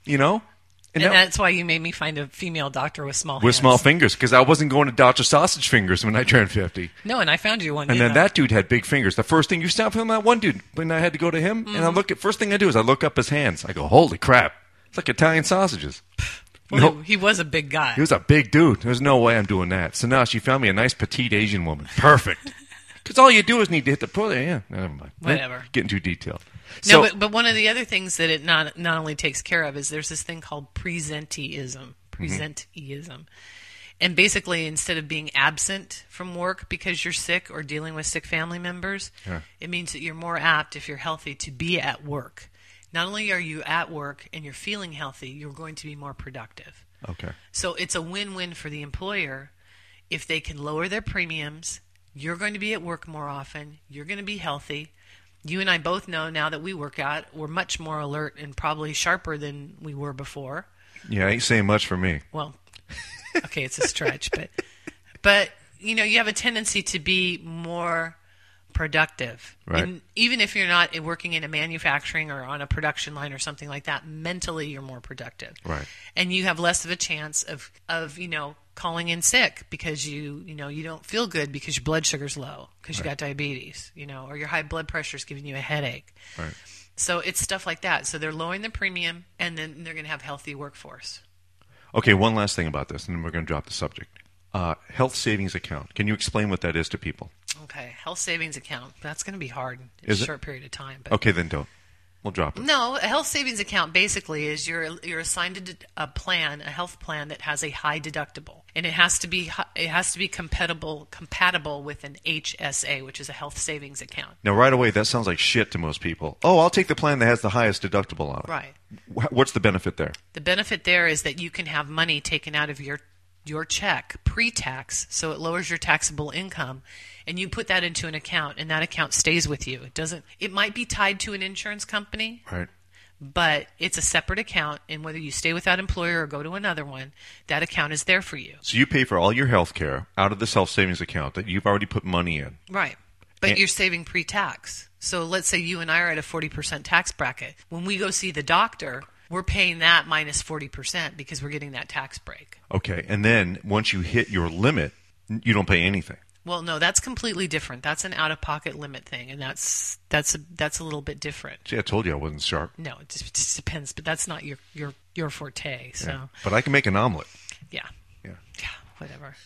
And that's why you made me find a female doctor with small hands. With small fingers, because I wasn't going to Dr. Sausage Fingers when I turned 50. No, and I found you one. And then that dude had big fingers. The first thing you stopped him, that one dude, when I had to go to him, and first thing I do is I look up his hands. I go, holy crap. It's like Italian sausages. Well, he was a big guy. He was a big dude. There's no way I'm doing that. So now she found me a nice petite Asian woman. Perfect. Because all you do is need to hit the pro. Yeah, never mind. Whatever. Getting too detailed. No, but one of the other things that it not only takes care of is there's this thing called presenteeism. Presenteeism. And basically, instead of being absent from work because you're sick or dealing with sick family members, it means that you're more apt, if you're healthy, to be at work. Not only are you at work and you're feeling healthy, you're going to be more productive. Okay. So it's a win-win for the employer if they can lower their premiums. You're going to be at work more often. You're going to be healthy. You and I both know now that we work out, we're much more alert and probably sharper than we were before. Yeah, ain't saying much for me. Well, okay, it's a stretch, but you know, you have a tendency to be more productive. Right. And even if you're not working in a manufacturing or on a production line or something like that, mentally you're more productive. Right. And you have less of a chance of calling in sick because you don't feel good because your blood sugar's low because you got diabetes, or your high blood pressure is giving you a headache. Right. So it's stuff like that. So they're lowering the premium and then they're going to have healthy workforce. Okay, one last thing about this, and then we're going to drop the subject. Health savings account. Can you explain what that is to people? Okay, health savings account. That's going to be hard in Is a it? short period of time. But Okay, then don't. We'll drop it. no, a health savings account basically is you're assigned a health plan that has a high deductible, and it has to be compatible with an HSA, which is a health savings account. Now, right away, that sounds like shit to most people. Oh, I'll take the plan that has the highest deductible on it. Right. What's the benefit there? The benefit there is that you can have money taken out of your check pre-tax, so it lowers your taxable income, and you put that into an account, and that account stays with you. It might be tied to an insurance company, Right. but it's a separate account, and whether you stay with that employer or go to another one, that account is there for you. So you pay for all your health care out of this health savings account that you've already put money in. Right. But And- you're saving pre-tax. So let's say you and I are at a 40% tax bracket. When we go see the doctor, we're paying that minus 40% because we're getting that tax break. Okay, and then once you hit your limit, you don't pay anything. Well, no, that's completely different. That's an out-of-pocket limit thing, and that's a little bit different. See, I told you I wasn't sharp. No, it just depends, but that's not your forte. So Yeah. But I can make an omelet. yeah, Yeah. whatever.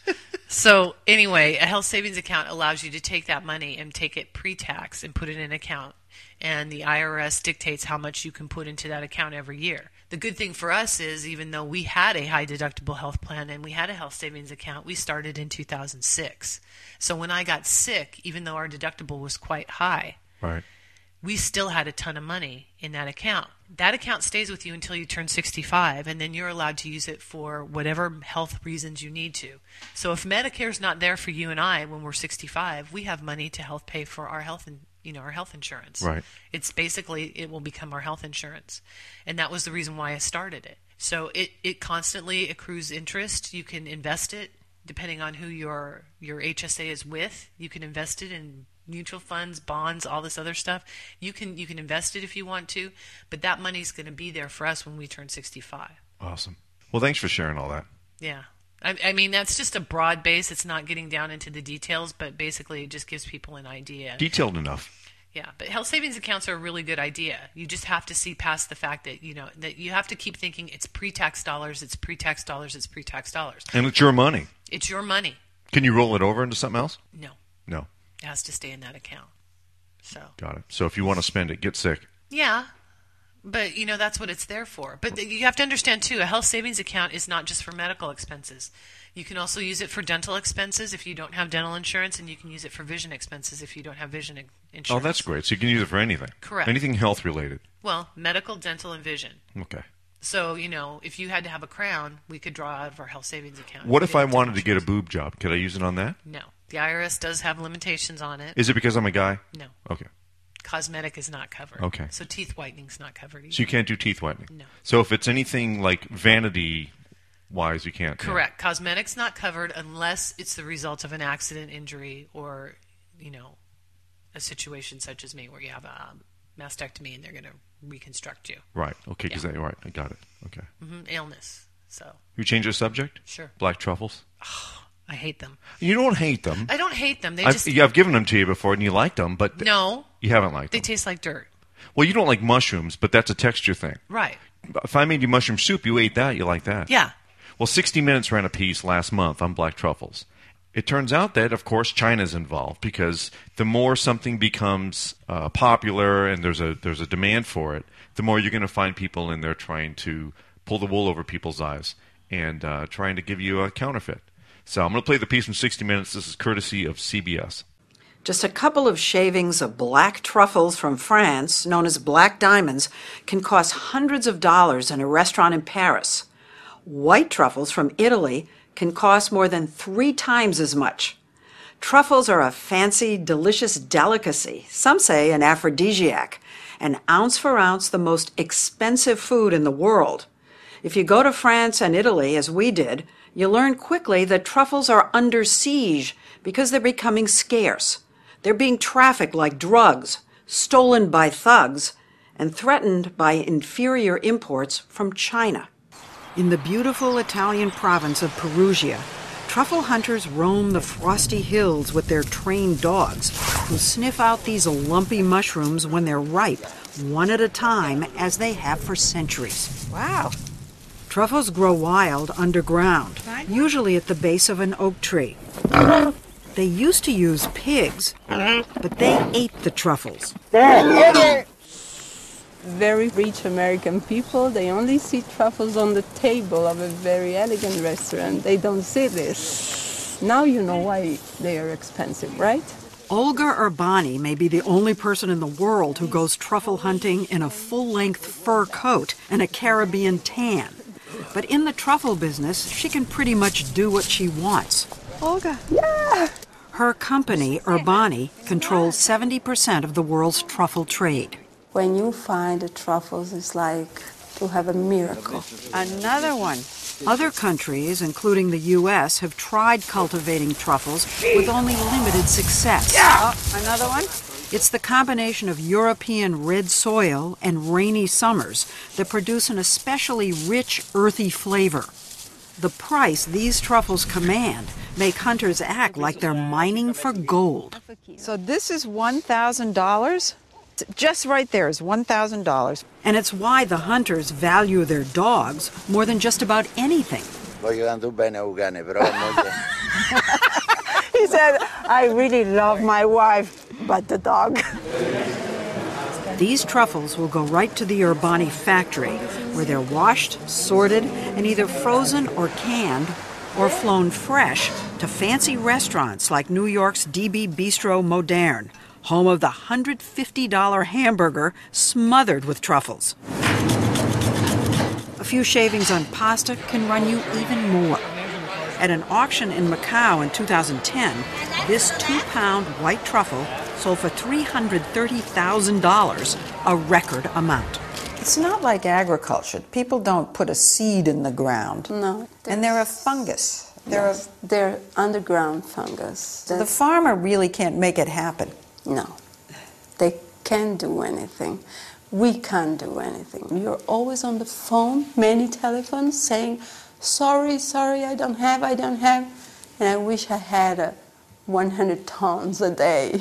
So anyway, a health savings account allows you to take that money and take it pre-tax and put it in an account, and the IRS dictates how much you can put into that account every year. The good thing for us is, even though we had a high deductible health plan and we had a health savings account, we started in 2006. So when I got sick, even though our deductible was quite high, Right. we still had a ton of money in that account. That account stays with you until you turn 65, and then you're allowed to use it for whatever health reasons you need to. So if Medicare's not there for you and I when we're 65, we have money to help pay for our health our health insurance. Right. It's basically, it will become our health insurance. And that was the reason why I started it. So it constantly accrues interest. You can invest it depending on who your HSA is with. You can invest it in mutual funds, bonds, all this other stuff. You can invest it if you want to, but that money's going to be there for us when we turn 65. Awesome. Well, thanks for sharing all that. Yeah. I mean, that's just a broad base. It's not getting down into the details, but basically it just gives people an idea. Detailed enough. Yeah, but health savings accounts are a really good idea. You just have to see past the fact that, that you have to keep thinking it's pre-tax dollars, it's pre-tax dollars, it's pre-tax dollars. And it's your money. It's your money. Can you roll it over into something else? No, No. it has to stay in that account. So, Got it. So if you want to spend it, get sick. yeah, but, that's what it's there for. But you have to understand, too, a health savings account is not just for medical expenses. You can also use it for dental expenses if you don't have dental insurance, and you can use it for vision expenses if you don't have vision insurance. Oh, that's great. So you can use it for anything. Correct. Anything health related. Well, medical, dental, and vision. Okay. So, if you had to have a crown, we could draw out of our health savings account. What We if I didn't wanted to have get a insurance. boob job? Could I use it on that? No. The IRS does have limitations on it. Is it because I'm a guy? No. Okay. Cosmetic is not covered. Okay. So teeth whitening's not covered either. So you can't do teeth whitening? No. So if it's anything like vanity-wise, you can't? Correct. Cosmetic's not covered unless it's the result of an accident, injury, or, a situation such as me where you have a mastectomy and they're going to reconstruct you. Right. Okay. Because right. I got it. Okay. Illness. So, You change the subject? sure. Black truffles? I hate them. You don't hate them. I don't hate them. They I've, just... yeah, I've given them to you before, and you liked them, but No. you haven't liked They them. taste like dirt. Well, you don't like mushrooms, but that's a texture thing. Right. If I made you mushroom soup, you ate that, you like that. Yeah. Well, 60 Minutes ran a piece last month on black truffles. It turns out that, of course, China's involved because the more something becomes popular and there's a demand for it, the more you're going to find people in there trying to pull the wool over people's eyes and trying to give you a counterfeit. So I'm going to play the piece from 60 Minutes. This is courtesy of CBS. Just a couple of shavings of black truffles from France, known as black diamonds, can cost hundreds of dollars in a restaurant in Paris. White truffles from Italy can cost more than 3 times as much. Truffles are a fancy, delicious delicacy, some say an aphrodisiac, and ounce for ounce the most expensive food in the world. If you go to France and Italy, as we did, you learn quickly that truffles are under siege because they're becoming scarce. They're being trafficked like drugs, stolen by thugs, and threatened by inferior imports from China. In the beautiful Italian province of Perugia, truffle hunters roam the frosty hills with their trained dogs, who sniff out these lumpy mushrooms when they're ripe, one at a time, as they have for centuries. Wow. Truffles grow wild underground, usually at the base of an oak tree. They used to use pigs, but they ate the truffles. Very rich American people, they only see truffles on the table of a very elegant restaurant. They don't see this. Now you know why they are expensive, right? Olga Urbani may be the only person in the world who goes truffle hunting in a full-length fur coat and a Caribbean tan. But in the truffle business, she can pretty much do what she wants. Olga, yeah! Her company, Urbani, controls 70% of the world's truffle trade. When you find the truffles, it's like to have a miracle. Another one. Other countries, including the U.S., have tried cultivating truffles with only limited success. Yeah! Another one? It's the combination of European red soil and rainy summers that produce an especially rich, earthy flavor. The price these truffles command make hunters act like they're mining for gold. So this is $1,000? Just right there is $1,000. And it's why the hunters value their dogs more than just about anything. He said, I really love my wife, but the dog. These truffles will go right to the Urbani factory, where they're washed, sorted, and either frozen or canned, or flown fresh to fancy restaurants like New York's DB Bistro Moderne, home of the $150 hamburger smothered with truffles. A few shavings on pasta can run you even more. At an auction in Macau in 2010, this 2-pound white truffle sold for $330,000, a record amount. It's not like agriculture. People don't put a seed in the ground. No. And they're a fungus. They're underground fungus. So the farmer really can't make it happen. No. They can't do anything. We can't do anything. You're always on the phone, many telephones, saying, sorry, I don't have. And I wish I had 100 tons a day.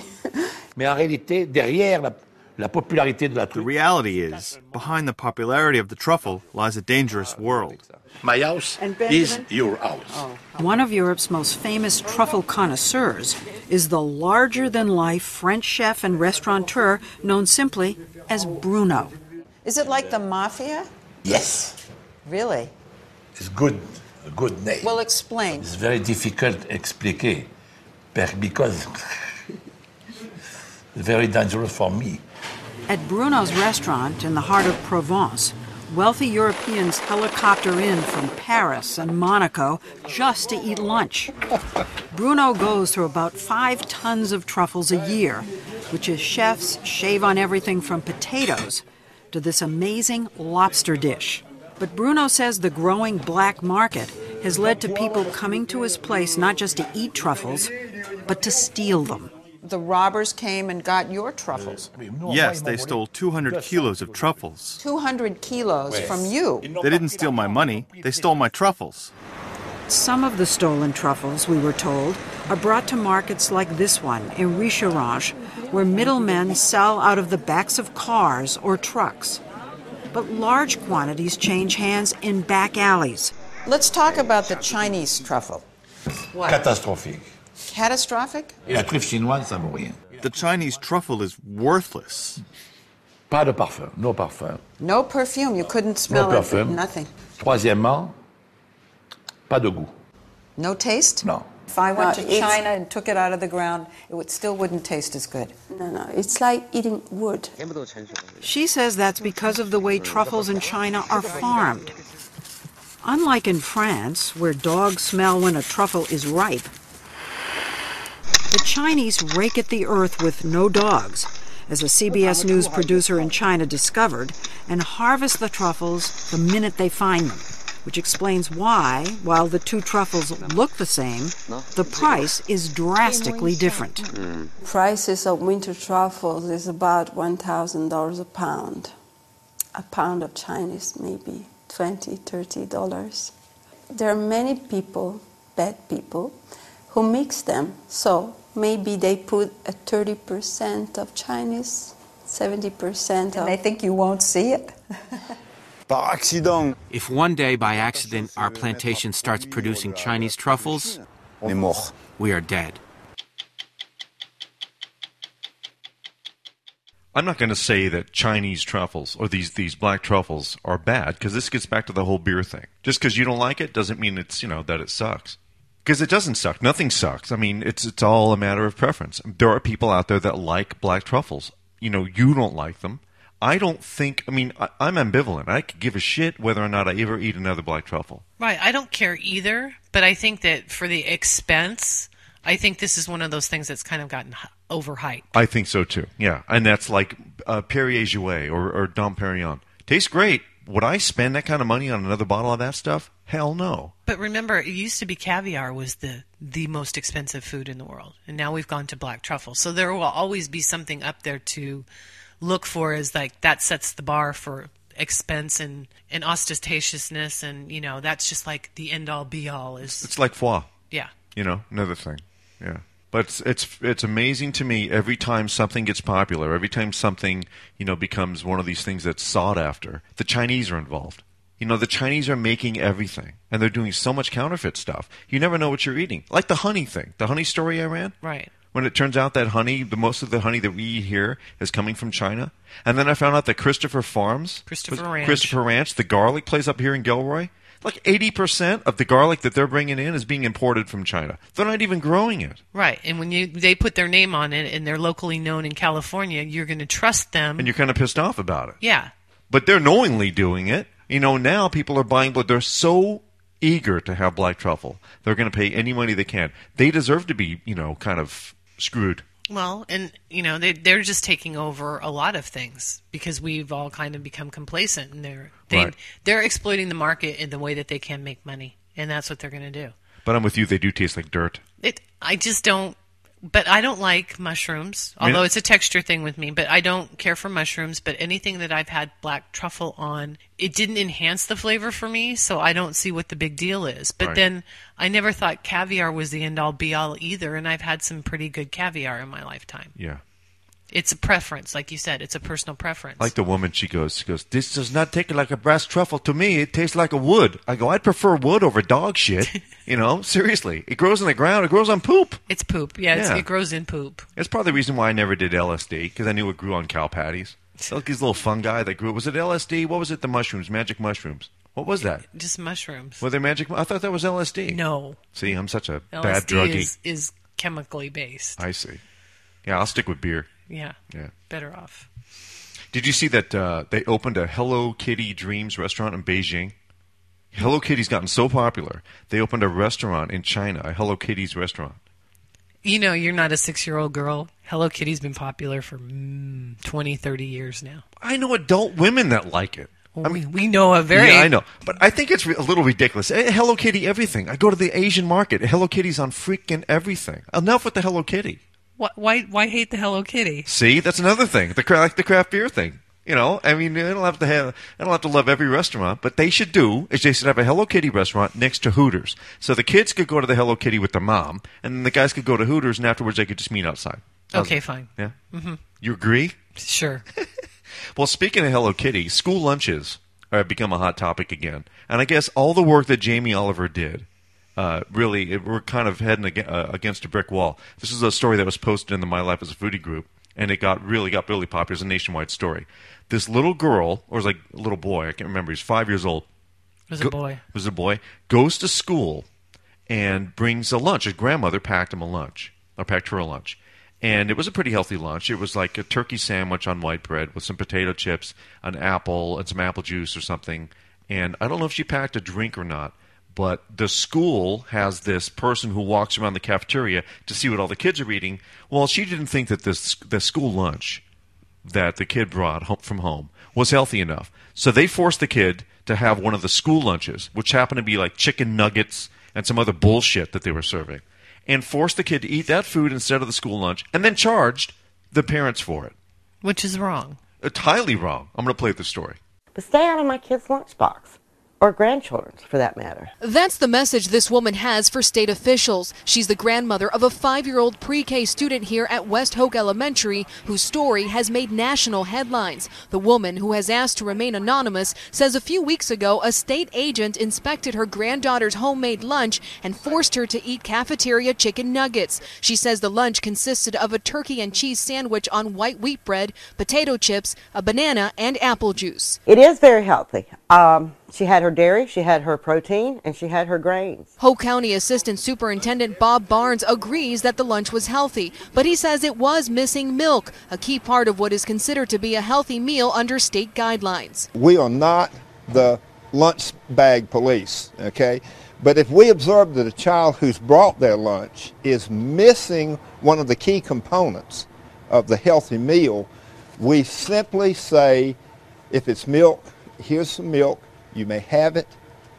The reality is, behind the popularity of the truffle lies a dangerous world. My house is your house. One of Europe's most famous truffle connoisseurs is the larger-than-life French chef and restaurateur known simply as Bruno. Is it like the mafia? Yes. Really? It's good, a good name. Well, explain. It's very difficult to explain because it's very dangerous for me. At Bruno's restaurant in the heart of Provence, wealthy Europeans helicopter in from Paris and Monaco just to eat lunch. Bruno goes through about 5 tons of truffles a year, which his chefs shave on everything from potatoes to this amazing lobster dish. But Bruno says the growing black market has led to people coming to his place not just to eat truffles, but to steal them. The robbers came and got your truffles. Yes, they stole 200 kilos of truffles. 200 kilos from you. They didn't steal my money, they stole my truffles. Some of the stolen truffles, we were told, are brought to markets like this one in Richerange, where middlemen sell out of the backs of cars or trucks. But large quantities change hands in back alleys. Let's talk about the Chinese truffle. What? Catastrophique. Catastrophic? La truffe chinoise, ça vaut rien. The Chinese truffle is worthless. Pas de parfum, no parfum. No perfume, you couldn't smell No perfume. it, nothing. Troisièmement, pas de goût. No taste? No. If I went to it's- China and took it out of the ground, still wouldn't taste as good. No, it's like eating wood. She says that's because of the way truffles in China are farmed. Unlike in France, where dogs smell when a truffle is ripe, the Chinese rake at the earth with no dogs, as a CBS News producer in China discovered, and harvest the truffles the minute they find them, which explains why, while the two truffles look the same, the price is drastically different. Prices of winter truffles is about $1,000 a pound. A pound of Chinese, maybe $20, $30. There are many people, bad people, who mix them. So maybe they put a 30% of Chinese, 70% of... And they think you won't see it. If one day by accident our plantation starts producing Chinese truffles, we are dead. I'm not going to say that Chinese truffles or these black truffles are bad, because this gets back to the whole beer thing. Just because you don't like it doesn't mean it's, that it sucks. Because it doesn't suck. Nothing sucks. I mean, it's all a matter of preference. There are people out there that like black truffles. You don't like them. I don't think, I'm ambivalent. I could give a shit whether or not I ever eat another black truffle. Right. I don't care either, but I think that for the expense, I think this is one of those things that's kind of gotten overhyped. I think so too. Yeah, and that's like Perrier Jouet or Dom Perignon. Tastes great. Would I spend that kind of money on another bottle of that stuff? Hell no. But remember, it used to be caviar was the most expensive food in the world, and now we've gone to black truffle. So there will always be something up there to look for, as like that sets the bar for expense and ostentatiousness, and that's just like the end all be all. It's like foie. Yeah. Another thing. Yeah. But it's amazing to me every time something gets popular, every time something, becomes one of these things that's sought after, the Chinese are involved. The Chinese are making everything, and they're doing so much counterfeit stuff. You never know what you're eating. Like the honey thing, the honey story I ran. Right. When it turns out that most of the honey that we eat here is coming from China. And then I found out that Christopher Ranch, the garlic place up here in Gilroy, like 80% of the garlic that they're bringing in is being imported from China. They're not even growing it. Right. And when they put their name on it and they're locally known in California, you're going to trust them. And you're kind of pissed off about it. Yeah. But they're knowingly doing it. Now people are buying, but they're so eager to have black truffle. They're going to pay any money they can. They deserve to be, kind of screwed. Well, and, they're just taking over a lot of things because we've all kind of become complacent, and they're exploiting the market in the way that they can make money, and that's what they're going to do. But I'm with you. They do taste like dirt. I just don't. But I don't like mushrooms, although it's a texture thing with me. But I don't care for mushrooms. But anything that I've had black truffle on, it didn't enhance the flavor for me, so I don't see what the big deal is. But then I never thought caviar was the end-all, be-all either, and I've had some pretty good caviar in my lifetime. Yeah. It's a preference, like you said. It's a personal preference. Like the woman, she goes, this does not taste like a brass truffle to me. It tastes like a wood. I go, I'd prefer wood over dog shit. Seriously. It grows in the ground. It grows on poop. It's poop. Yeah. It grows in poop. That's part of the reason why I never did LSD, because I knew it grew on cow patties. Like these little fungi that grew. Was it LSD? What was it? The mushrooms, magic mushrooms. What was that? Just mushrooms. Were they magic? I thought that was LSD. No. See, I'm such a LSD bad druggie. is chemically based. I see. Yeah, I'll stick with beer. Yeah. Better off. Did you see that they opened a Hello Kitty Dreams restaurant in Beijing? Hello Kitty's gotten so popular, they opened a restaurant in China, a Hello Kitty's restaurant. You're not a 6-year-old girl. Hello Kitty's been popular for 20, 30 years now. I know adult women that like it. Well, we know a very... Yeah, I know. But I think it's a little ridiculous. Hello Kitty everything. I go to the Asian market. Hello Kitty's on freaking everything. Enough with the Hello Kitty. Why hate the Hello Kitty? See, that's another thing. Like the craft beer thing. I don't have to love every restaurant, but they should have a Hello Kitty restaurant next to Hooters, so the kids could go to the Hello Kitty with their mom, and then the guys could go to Hooters, and afterwards they could just meet outside. Okay, fine. Yeah. Mm-hmm. You agree? Sure. Well, speaking of Hello Kitty, school lunches have become a hot topic again, and I guess all the work that Jamie Oliver did. We're kind of heading against a brick wall. This is a story that was posted in the My Life as a Foodie group, and it got really popular. It's a nationwide story. This little girl, or it was like a little boy, I can't remember, he's 5 years old. It was a boy. It was a boy, goes to school, and brings a lunch. His grandmother packed him a lunch, or packed her a lunch. And it was a pretty healthy lunch. It was like a turkey sandwich on white bread with some potato chips, an apple, and some apple juice or something. And I don't know if she packed a drink or not, but the school has this person who walks around the cafeteria to see what all the kids are eating. Well, she didn't think that the school lunch that the kid brought home from home was healthy enough. So they forced the kid to have one of the school lunches, which happened to be like chicken nuggets and some other bullshit that they were serving, and forced the kid to eat that food instead of the school lunch, and then charged the parents for it. Which is wrong. It's highly wrong. I'm going to play the story. But stay out of my kid's lunchbox. Or grandchildren's, for that matter. That's the message this woman has for state officials. She's the grandmother of a 5-year-old pre-K student here at West Hoke Elementary, whose story has made national headlines. The woman, who has asked to remain anonymous, says a few weeks ago a state agent inspected her granddaughter's homemade lunch and forced her to eat cafeteria chicken nuggets. She says the lunch consisted of a turkey and cheese sandwich on white wheat bread, potato chips, a banana, and apple juice. It is very healthy. She had her dairy, she had her protein, and she had her grains. Hoke County Assistant Superintendent Bob Barnes agrees that the lunch was healthy, but he says it was missing milk, a key part of what is considered to be a healthy meal under state guidelines. We are not the lunch bag police, okay? But if we observe that a child who's brought their lunch is missing one of the key components of the healthy meal, we simply say, if it's milk, here's some milk, you may have it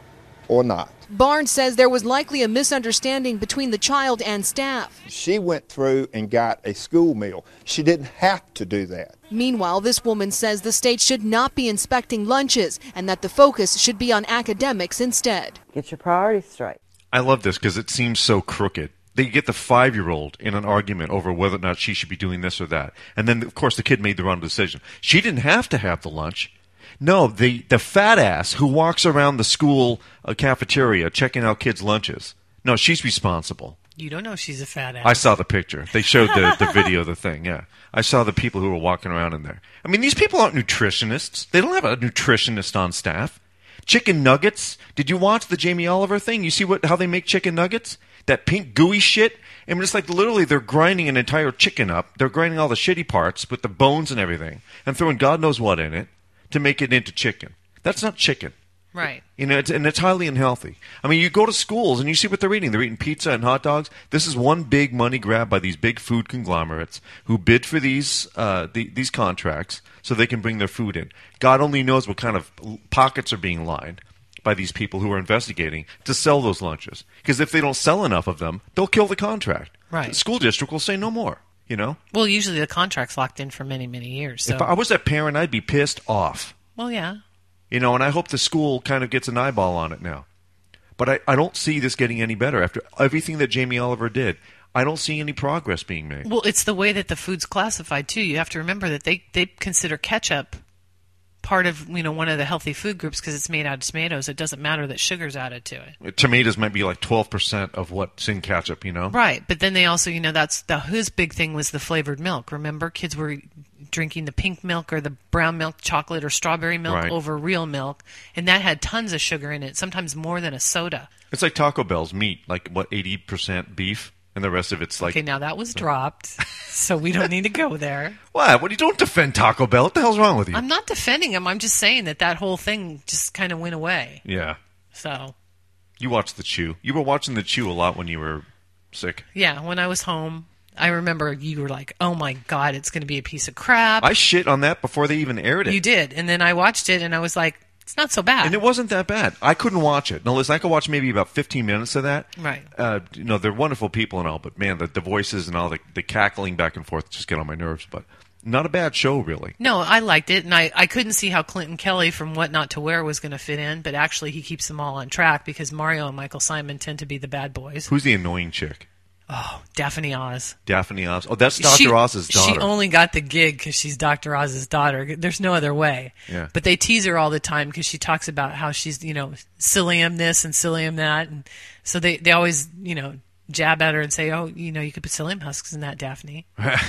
or not. Barnes says there was likely a misunderstanding between the child and staff. She went through and got a school meal. She didn't have to do that. Meanwhile, this woman says the state should not be inspecting lunches and that the focus should be on academics instead. Get your priorities straight. I love this because it seems so crooked. They get the 5-year-old in an argument over whether or not she should be doing this or that. And then, of course, the kid made the wrong decision. She didn't have to have the lunch. No, the fat ass who walks around the school cafeteria checking out kids' lunches. No, she's responsible. You don't know she's a fat ass. I saw the picture. They showed the video of the thing, yeah. I saw the people who were walking around in there. I mean, these people aren't nutritionists. They don't have a nutritionist on staff. Chicken nuggets. Did you watch the Jamie Oliver thing? You see how they make chicken nuggets? That pink gooey shit? I mean, it's like literally they're grinding an entire chicken up. They're grinding all the shitty parts with the bones and everything and throwing God knows what in it to make it into chicken. That's not chicken. Right. You know, it's highly unhealthy. I mean, you go to schools and you see what they're eating. They're eating pizza and hot dogs. This is one big money grab by these big food conglomerates who bid for these contracts so they can bring their food in. God only knows what kind of pockets are being lined by these people who are investigating to sell those lunches. Because if they don't sell enough of them, they'll kill the contract. Right. The school district will say no more. You know? Well, usually the contract's locked in for many, many years. So. If I was that parent, I'd be pissed off. Well, yeah. You know, and I hope the school kind of gets an eyeball on it now. But I don't see this getting any better. After everything that Jamie Oliver did, I don't see any progress being made. Well, it's the way that the food's classified, too. You have to remember that they consider ketchup part of, one of the healthy food groups because it's made out of tomatoes. It doesn't matter that sugar's added to it. Tomatoes might be like 12% of what's in ketchup, you know? Right, but then they also, his big thing was the flavored milk. Remember, kids were drinking the pink milk or the brown milk chocolate or strawberry milk over real milk, and that had tons of sugar in it, sometimes more than a soda. It's like Taco Bell's meat, like, 80% beef? And the rest of it's like... Okay, now that was dropped, so we don't need to go there. What? You don't defend Taco Bell. What the hell's wrong with you? I'm not defending them. I'm just saying that whole thing just kind of went away. Yeah. So... You watched The Chew. You were watching The Chew a lot when you were sick. Yeah, when I was home. I remember you were like, oh my God, it's going to be a piece of crap. I shit on that before they even aired it. You did. And then I watched it and I was like, it's not so bad. And it wasn't that bad. I couldn't watch it. Now, listen, I could watch maybe about 15 minutes of that. Right. They're wonderful people and all, but man, the voices and all the cackling back and forth just get on my nerves. But not a bad show, really. No, I liked it, and I couldn't see how Clinton Kelly from What Not to Wear was going to fit in, but actually he keeps them all on track because Mario and Michael Simon tend to be the bad boys. Who's the annoying chick? Oh, Daphne Oz. Daphne Oz. Oh, that's Dr. Oz's daughter. She only got the gig because she's Dr. Oz's daughter. There's no other way. Yeah. But they tease her all the time because she talks about how she's, psyllium this and psyllium that. And so they always, jab at her and say, oh, you could put psyllium husks in that, Daphne.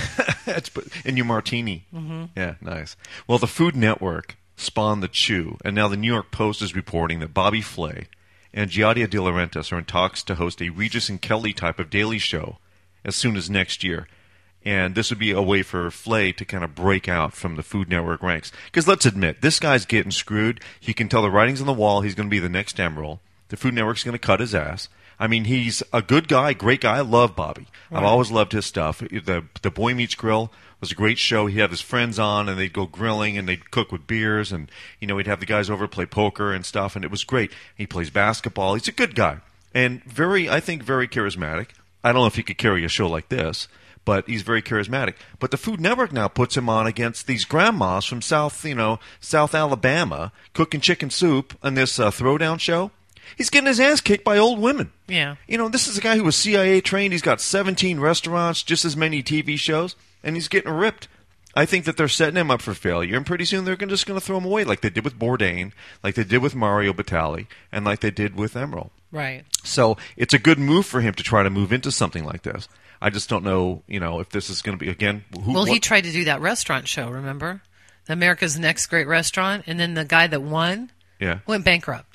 In your martini. Mm-hmm. Yeah, nice. Well, the Food Network spawned The Chew, and now the New York Post is reporting that Bobby Flay and Giada De Laurentiis are in talks to host a Regis and Kelly type of daily show as soon as next year. And this would be a way for Flay to kind of break out from the Food Network ranks. Because let's admit, this guy's getting screwed. You can tell the writing's on the wall. He's going to be the next Emeril. The Food Network's going to cut his ass. I mean, he's a good guy, great guy. I love Bobby. Right. I've always loved his stuff. The Boy Meets Grill was a great show. He'd have his friends on, and they'd go grilling, and they'd cook with beers, and he'd have the guys over play poker and stuff, and it was great. He plays basketball. He's a good guy, and I think very charismatic. I don't know if he could carry a show like this, but he's very charismatic. But the Food Network now puts him on against these grandmas from South Alabama cooking chicken soup on this throwdown show. He's getting his ass kicked by old women. Yeah. This is a guy who was CIA trained. He's got 17 restaurants, just as many TV shows, and he's getting ripped. I think that they're setting him up for failure, and pretty soon they're just going to throw him away like they did with Bourdain, like they did with Mario Batali, and like they did with Emeril. Right. So it's a good move for him to try to move into something like this. I just don't know, if this is going to be, again... He tried to do that restaurant show, remember? America's Next Great Restaurant, and then the guy that won... Yeah. Went bankrupt.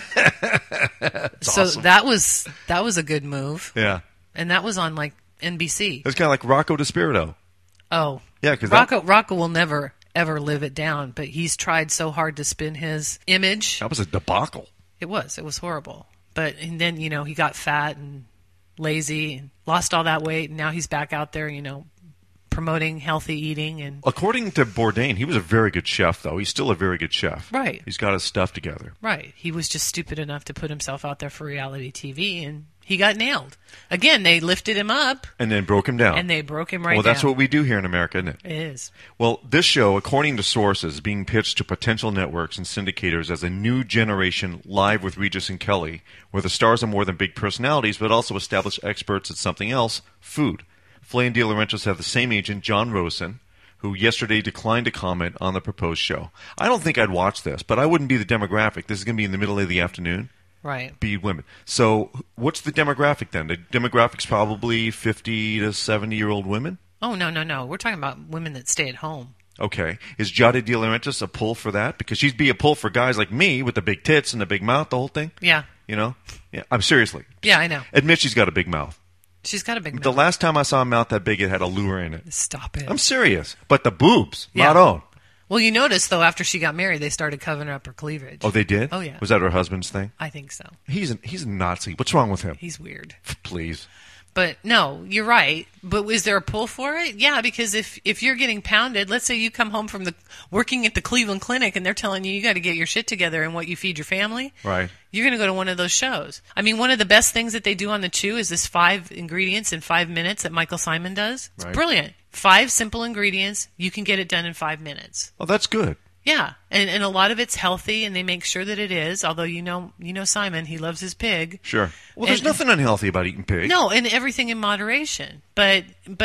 So awesome. that was a good move. Yeah. And that was on like NBC. It's kind of like Rocco DiSpirito. Oh. Yeah, because Rocco will never ever live it down, but he's tried so hard to spin his image. That was a debacle. It was horrible. And then, he got fat and lazy and lost all that weight, and now he's back out there, promoting healthy eating. And according to Bourdain, he was a very good chef, though. He's still a very good chef. Right. He's got his stuff together. Right. He was just stupid enough to put himself out there for reality TV, and he got nailed. Again, they lifted him up. And then broke him down. And they broke him right down. Well, that's what we do here in America, isn't it? It is. Well, this show, according to sources, is being pitched to potential networks and syndicators as a new generation Live with Regis and Kelly, where the stars are more than big personalities, but also established experts at something else, food. Flay and De Laurentiis have the same agent, John Rosen, who yesterday declined to comment on the proposed show. I don't think I'd watch this, but I wouldn't be the demographic. This is going to be in the middle of the afternoon. Right. Be women. So what's the demographic then? The demographic's probably 50 to 70-year-old women? Oh, no. We're talking about women that stay at home. Okay. Is Giada De Laurentiis a pull for that? Because she'd be a pull for guys like me with the big tits and the big mouth, the whole thing? Yeah. Yeah, I'm seriously. Yeah, I know. Admit she's got a big mouth. She's got a big mouth. The last time I saw a mouth that big, it had a lure in it. Stop it. I'm serious. But the boobs, not on. Well, you notice, though, after she got married, they started covering up her cleavage. Oh, they did? Oh, yeah. Was that her husband's thing? I think so. He's a Nazi. What's wrong with him? He's weird. Please. But, no, you're right. But is there a pull for it? Yeah, because if you're getting pounded, let's say you come home from working at the Cleveland Clinic and they're telling you got to get your shit together and what you feed your family. Right. You're going to go to one of those shows. I mean, one of the best things that they do on The Chew is this 5 ingredients in 5 minutes that Michael Simon does. It's brilliant. 5 simple ingredients. You can get it done in 5 minutes. Oh, that's good. Yeah, and a lot of it's healthy, and they make sure that it is. Although you know Simon, he loves his pig. Sure. Well, there's nothing unhealthy about eating pig. No, and everything in moderation. But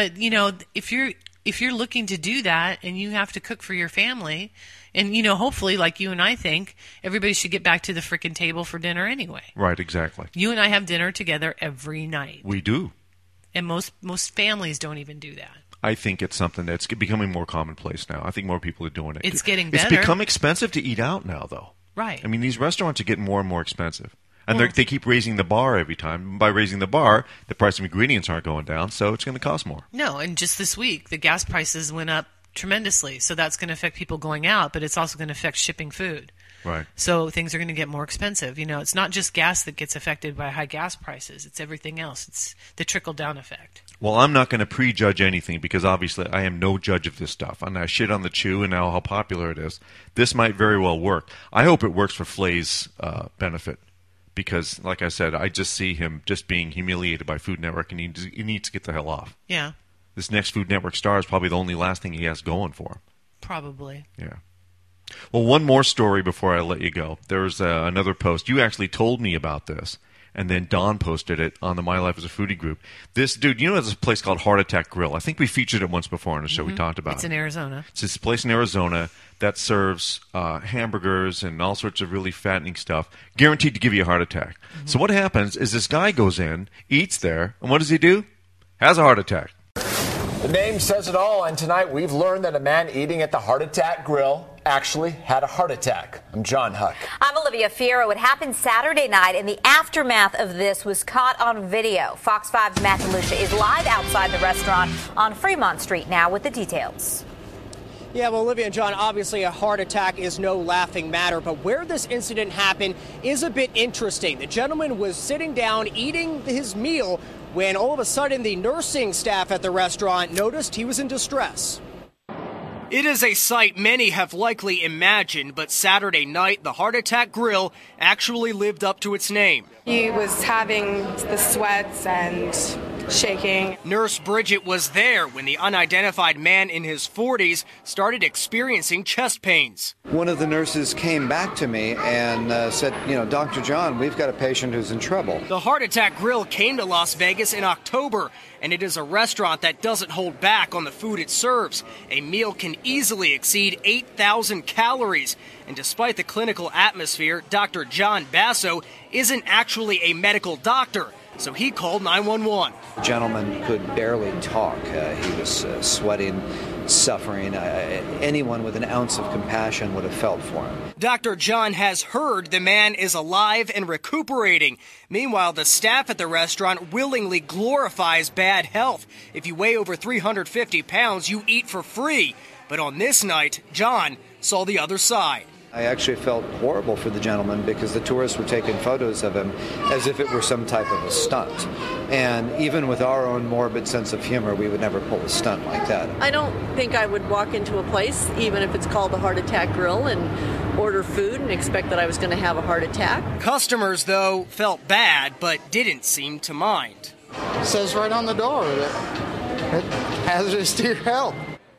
if you're looking to do that, and you have to cook for your family, and hopefully, like you and I think, everybody should get back to the frickin' table for dinner anyway. Right. Exactly. You and I have dinner together every night. We do. And most families don't even do that. I think it's something that's becoming more commonplace now. I think more people are doing it. It's getting better. It's become expensive to eat out now, though. Right. I mean, these restaurants are getting more and more expensive. And they keep raising the bar every time. By raising the bar, the price of ingredients aren't going down, so it's going to cost more. No, and just this week, the gas prices went up tremendously. So that's going to affect people going out, but it's also going to affect shipping food. Right. So things are going to get more expensive. It's not just gas that gets affected by high gas prices. It's everything else. It's the trickle-down effect. Well, I'm not going to prejudge anything because obviously I am no judge of this stuff. And I shit on The Chew and now how popular it is. This might very well work. I hope it works for Flay's benefit because, like I said, I just see him just being humiliated by Food Network and he needs to get the hell off. Yeah. This next Food Network star is probably the only last thing he has going for him. Probably. Yeah. Well, one more story before I let you go. There's another post. You actually told me about this, and then Don posted it on the My Life as a Foodie group. This dude, there's a place called Heart Attack Grill. I think we featured it once before on the show. We talked about it. It's in Arizona. It's this place in Arizona that serves hamburgers and all sorts of really fattening stuff, guaranteed to give you a heart attack. Mm-hmm. So what happens is this guy goes in, eats there, and what does he do? Has a heart attack. The name says it all, and tonight we've learned that a man eating at the Heart Attack Grill actually had a heart attack. I'm John Huck. I'm Olivia Fierro. It happened Saturday night, and the aftermath of this was caught on video. Fox 5's Matthew Lucia is live outside the restaurant on Fremont Street now with the details. Yeah, well, Olivia and John, obviously a heart attack is no laughing matter, but where this incident happened is a bit interesting. The gentleman was sitting down eating his meal when all of a sudden the nursing staff at the restaurant noticed he was in distress. It is a sight many have likely imagined, but Saturday night, the Heart Attack Grill actually lived up to its name. He was having the sweats and shaking. Nurse Bridget was there when the unidentified man in his 40s started experiencing chest pains. One of the nurses came back to me and said, Dr. John, we've got a patient who's in trouble. The Heart Attack Grill came to Las Vegas in October, and it is a restaurant that doesn't hold back on the food it serves. A meal can easily exceed 8,000 calories. And despite the clinical atmosphere, Dr. John Basso isn't actually a medical doctor. So he called 911. The gentleman could barely talk. He was sweating, suffering. Anyone with an ounce of compassion would have felt for him. Dr. John has heard the man is alive and recuperating. Meanwhile, the staff at the restaurant willingly glorifies bad health. If you weigh over 350 pounds, you eat for free. But on this night, John saw the other side. I actually felt horrible for the gentleman because the tourists were taking photos of him as if it were some type of a stunt. And even with our own morbid sense of humor, we would never pull a stunt like that. I don't think I would walk into a place, even if it's called the Heart Attack Grill, and order food and expect that I was going to have a heart attack. Customers, though, felt bad but didn't seem to mind. It says right on the door that it's hazardous to your health.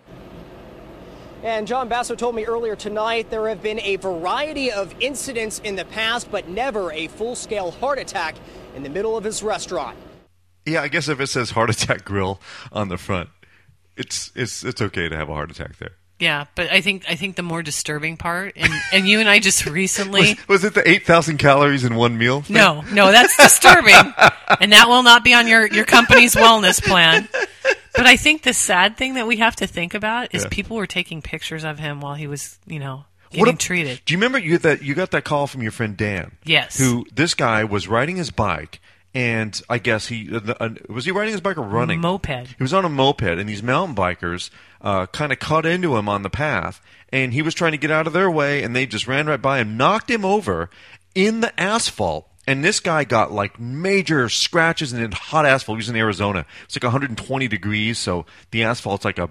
And John Basso told me earlier tonight there have been a variety of incidents in the past, but never a full-scale heart attack in the middle of his restaurant. Yeah, I guess if it says Heart Attack Grill on the front, it's okay to have a heart attack there. Yeah, but I think the more disturbing part, and you and I just recently... Was it the 8,000 calories in one meal thing? No, that's disturbing. And that will not be on your company's wellness plan. But I think the sad thing that we have to think about is people were taking pictures of him while he was, getting treated. Do you remember you got that call from your friend Dan? Yes. This guy was riding his bike, and I guess was he riding his bike or running? Moped. He was on a moped, and these mountain bikers kind of cut into him on the path, and he was trying to get out of their way, and they just ran right by him, knocked him over in the asphalt. And this guy got like major scratches and in hot asphalt. He was in Arizona. It's like 120 degrees, so the asphalt's like a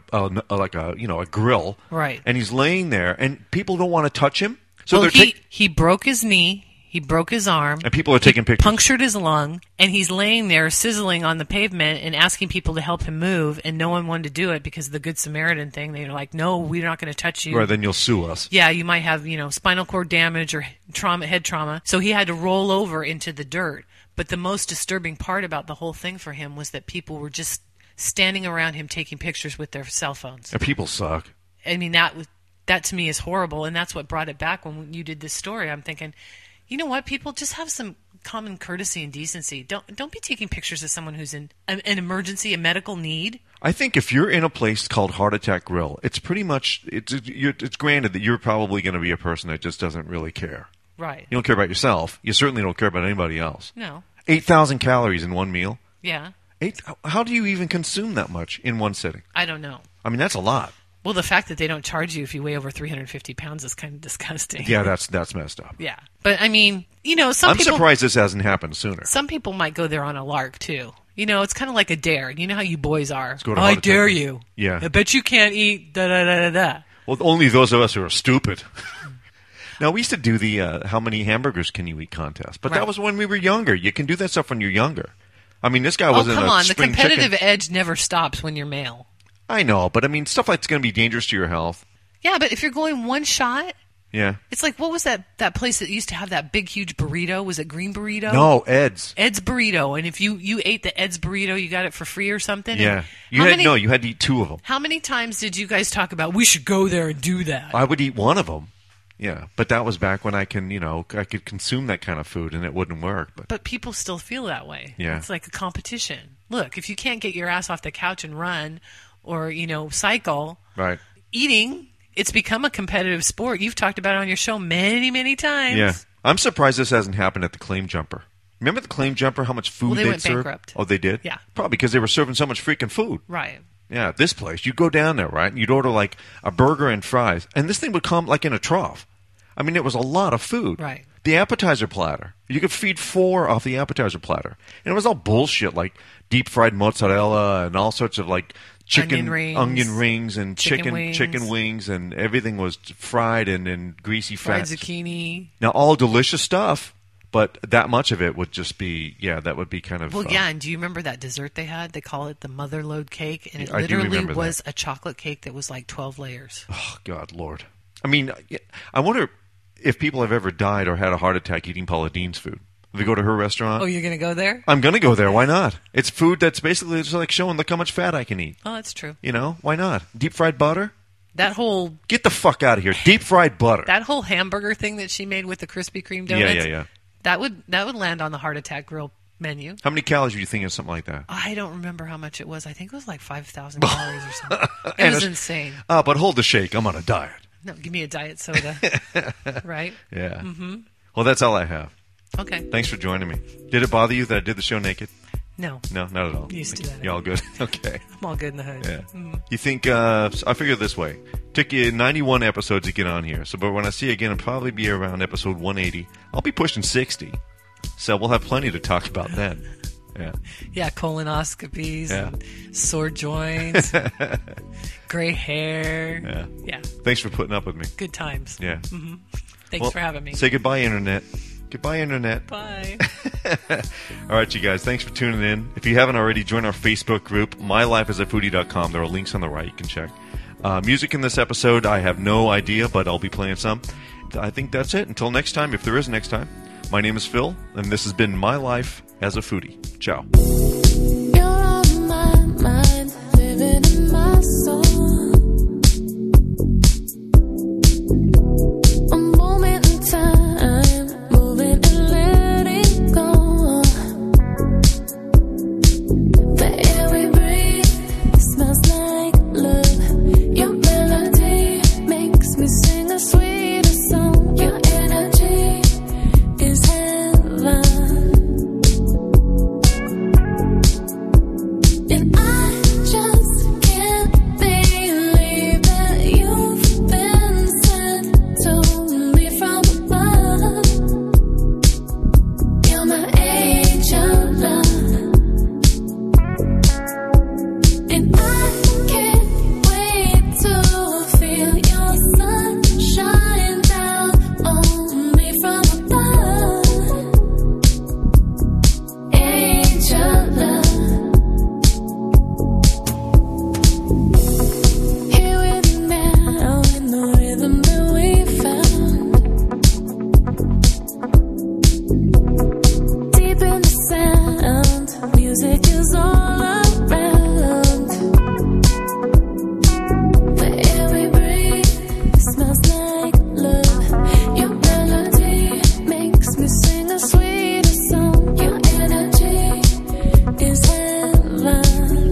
grill. Right. And he's laying there, and people don't want to touch him. So he broke his knee. He broke his arm. And people are taking pictures. Punctured his lung, and he's laying there sizzling on the pavement and asking people to help him move, and no one wanted to do it because of the Good Samaritan thing. They're like, no, we're not going to touch you. Right, then you'll sue us. Yeah, you might have, spinal cord damage or head trauma. So he had to roll over into the dirt. But the most disturbing part about the whole thing for him was that people were just standing around him taking pictures with their cell phones. And people suck. I mean, that to me is horrible, and that's what brought it back when you did this story. I'm thinking, you know what? People just have some common courtesy and decency. Don't be taking pictures of someone who's in an emergency, a medical need. I think if you're in a place called Heart Attack Grill, it's pretty much it's granted that you're probably going to be a person that just doesn't really care. Right. You don't care about yourself. You certainly don't care about anybody else. No. 8,000 calories in one meal. Yeah. How do you even consume that much in one sitting? I don't know. I mean, that's a lot. Well, the fact that they don't charge you if you weigh over 350 pounds is kind of disgusting. Yeah, that's messed up. Yeah. But, I mean, I'm surprised this hasn't happened sooner. Some people might go there on a lark, too. It's kind of like a dare. You know how you boys are. Let's go to I dare you. Yeah. I bet you can't eat da-da-da-da-da. Well, only those of us who are stupid. Now, we used to do the how many hamburgers can you eat contest, but that was when we were younger. You can do that stuff when you're younger. I mean, this guy wasn't a spring chicken. Oh, come on. The competitive edge never stops when you're male. I know, but I mean, stuff like it's going to be dangerous to your health. Yeah, but if you're going one shot, yeah, it's like, what was that place that used to have that big, huge burrito? Was it Green Burrito? No, Ed's. Ed's Burrito, and if you ate the Ed's Burrito, you got it for free or something. Yeah, you had to eat 2 of them. How many times did you guys talk about we should go there and do that? I would eat 1 of them. Yeah, but that was back when I could consume that kind of food and it wouldn't work. But people still feel that way. Yeah, it's like a competition. Look, if you can't get your ass off the couch and run, or cycle, right? Eating It's become a competitive sport. You've talked about it on your show many, many times. Yeah. I'm surprised this hasn't happened at the Claim Jumper. Remember the Claim Jumper, how much food they they'd went serve? bankrupt. Oh, they did? Yeah. Probably because they were serving so much freaking food. Right. Yeah, this place, you'd go down there, right, and you'd order like a burger and fries, and this thing would come like in a trough. I mean, it was a lot of food. Right. The appetizer platter, you could feed 4 off the appetizer platter. And it was all bullshit, like deep-fried mozzarella and all sorts of like onion rings and chicken wings, and everything was fried and in greasy fat. Fried zucchini. Now, all delicious stuff. But that much of it would just be, that would be kind of... Well, yeah, and do you remember that dessert they had? They call it the Motherlode cake, and it I literally was a chocolate cake that was like 12 layers. Oh, God, Lord. I mean, I wonder if people have ever died or had a heart attack eating Paula Deen's food. If we go to her restaurant... Oh, you're going to go there? I'm going to go there. Why not? It's food that's basically just like showing, look how much fat I can eat. Oh, that's true. You know, why not? Deep-fried butter? That whole... Get the fuck out of here. Deep-fried butter. That whole hamburger thing that she made with the Krispy Kreme donuts. Yeah. That would land on the Heart Attack Grill menu. How many calories do you think is something like that? I don't remember how much it was. I think it was like 5,000 calories or something. It was insane. But hold the shake. I'm on a diet. No, give me a diet soda. Right? Yeah. Mm-hmm. Well, that's all I have. Okay. Thanks for joining me. Did it bother you that I did the show naked? No. No, not at all. Used to that. You all good? Okay. I'm all good in the hood. Yeah. Mm-hmm. You think, I figure it this way. Took you 91 episodes to get on here. So, but when I see you again, it'll probably be around episode 180. I'll be pushing 60. So we'll have plenty to talk about then. Yeah. Yeah, colonoscopies, Yeah. and sore joints, gray hair. Yeah. Thanks for putting up with me. Good times. Yeah. Mm-hmm. Thanks for having me. Say goodbye, Internet. Goodbye, Internet. Bye. All right, you guys. Thanks for tuning in. If you haven't already, join our Facebook group, mylifeasafoodie.com. There are links on the right. You can check. Music in this episode, I have no idea, but I'll be playing some. I think that's it. Until next time, if there is next time. My name is Phil, and this has been My Life as a Foodie. Ciao. You're on my mind, living in my soul. A moment in time, moving and letting go. The air we breathe smells like love. Your melody makes me sing a sweeter song. Your energy is heaven. And I just can't believe that you've been sent to me from above. You're my angel love. And I can't wait to feel your sunshine down on me from above. Angel love. Here with me now in the rhythm that we found. Deep in the sound, music is all around. The air we breathe smells like love. Your melody makes me sing a sweeter song. Your energy is heaven.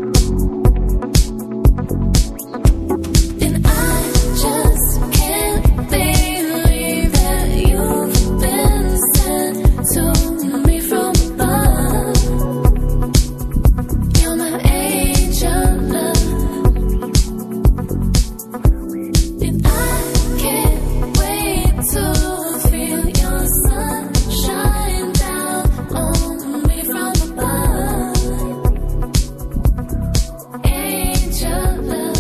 And I just can't believe that you've been sent to me from above. You're my angel love. And I can't wait to feel your sunshine down on me from above. Angel love.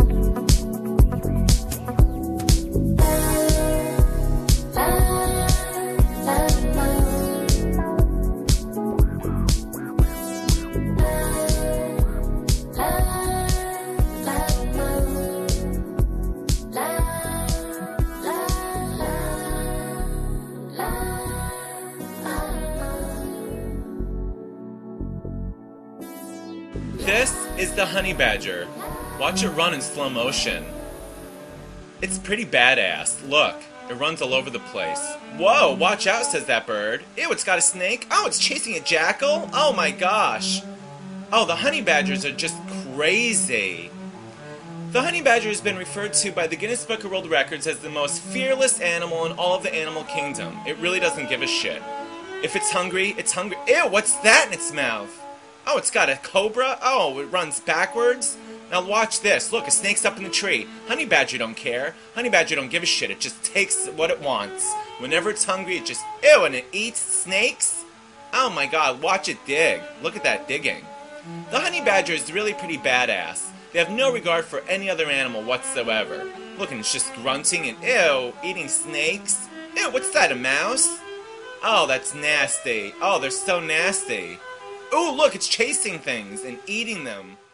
This is the honey badger. Watch it run in slow motion. It's pretty badass. Look, it runs all over the place. Whoa, watch out, says that bird. Ew, it's got a snake. Oh, it's chasing a jackal. Oh my gosh. Oh, the honey badgers are just crazy. The honey badger has been referred to by the Guinness Book of World Records as the most fearless animal in all of the animal kingdom. It really doesn't give a shit. If it's hungry, it's hungry. Ew, what's that in its mouth? Oh, it's got a cobra? Oh, it runs backwards? Now watch this. Look, a snake's up in the tree. Honey badger don't care. Honey badger don't give a shit. It just takes what it wants. Whenever it's hungry, it just... Ew, and it eats snakes? Oh my god, watch it dig. Look at that digging. The honey badger is really pretty badass. They have no regard for any other animal whatsoever. Look, and it's just grunting and ew, eating snakes. Ew, what's that, a mouse? Oh, that's nasty. Oh, they're so nasty. Ooh, look, it's chasing things and eating them.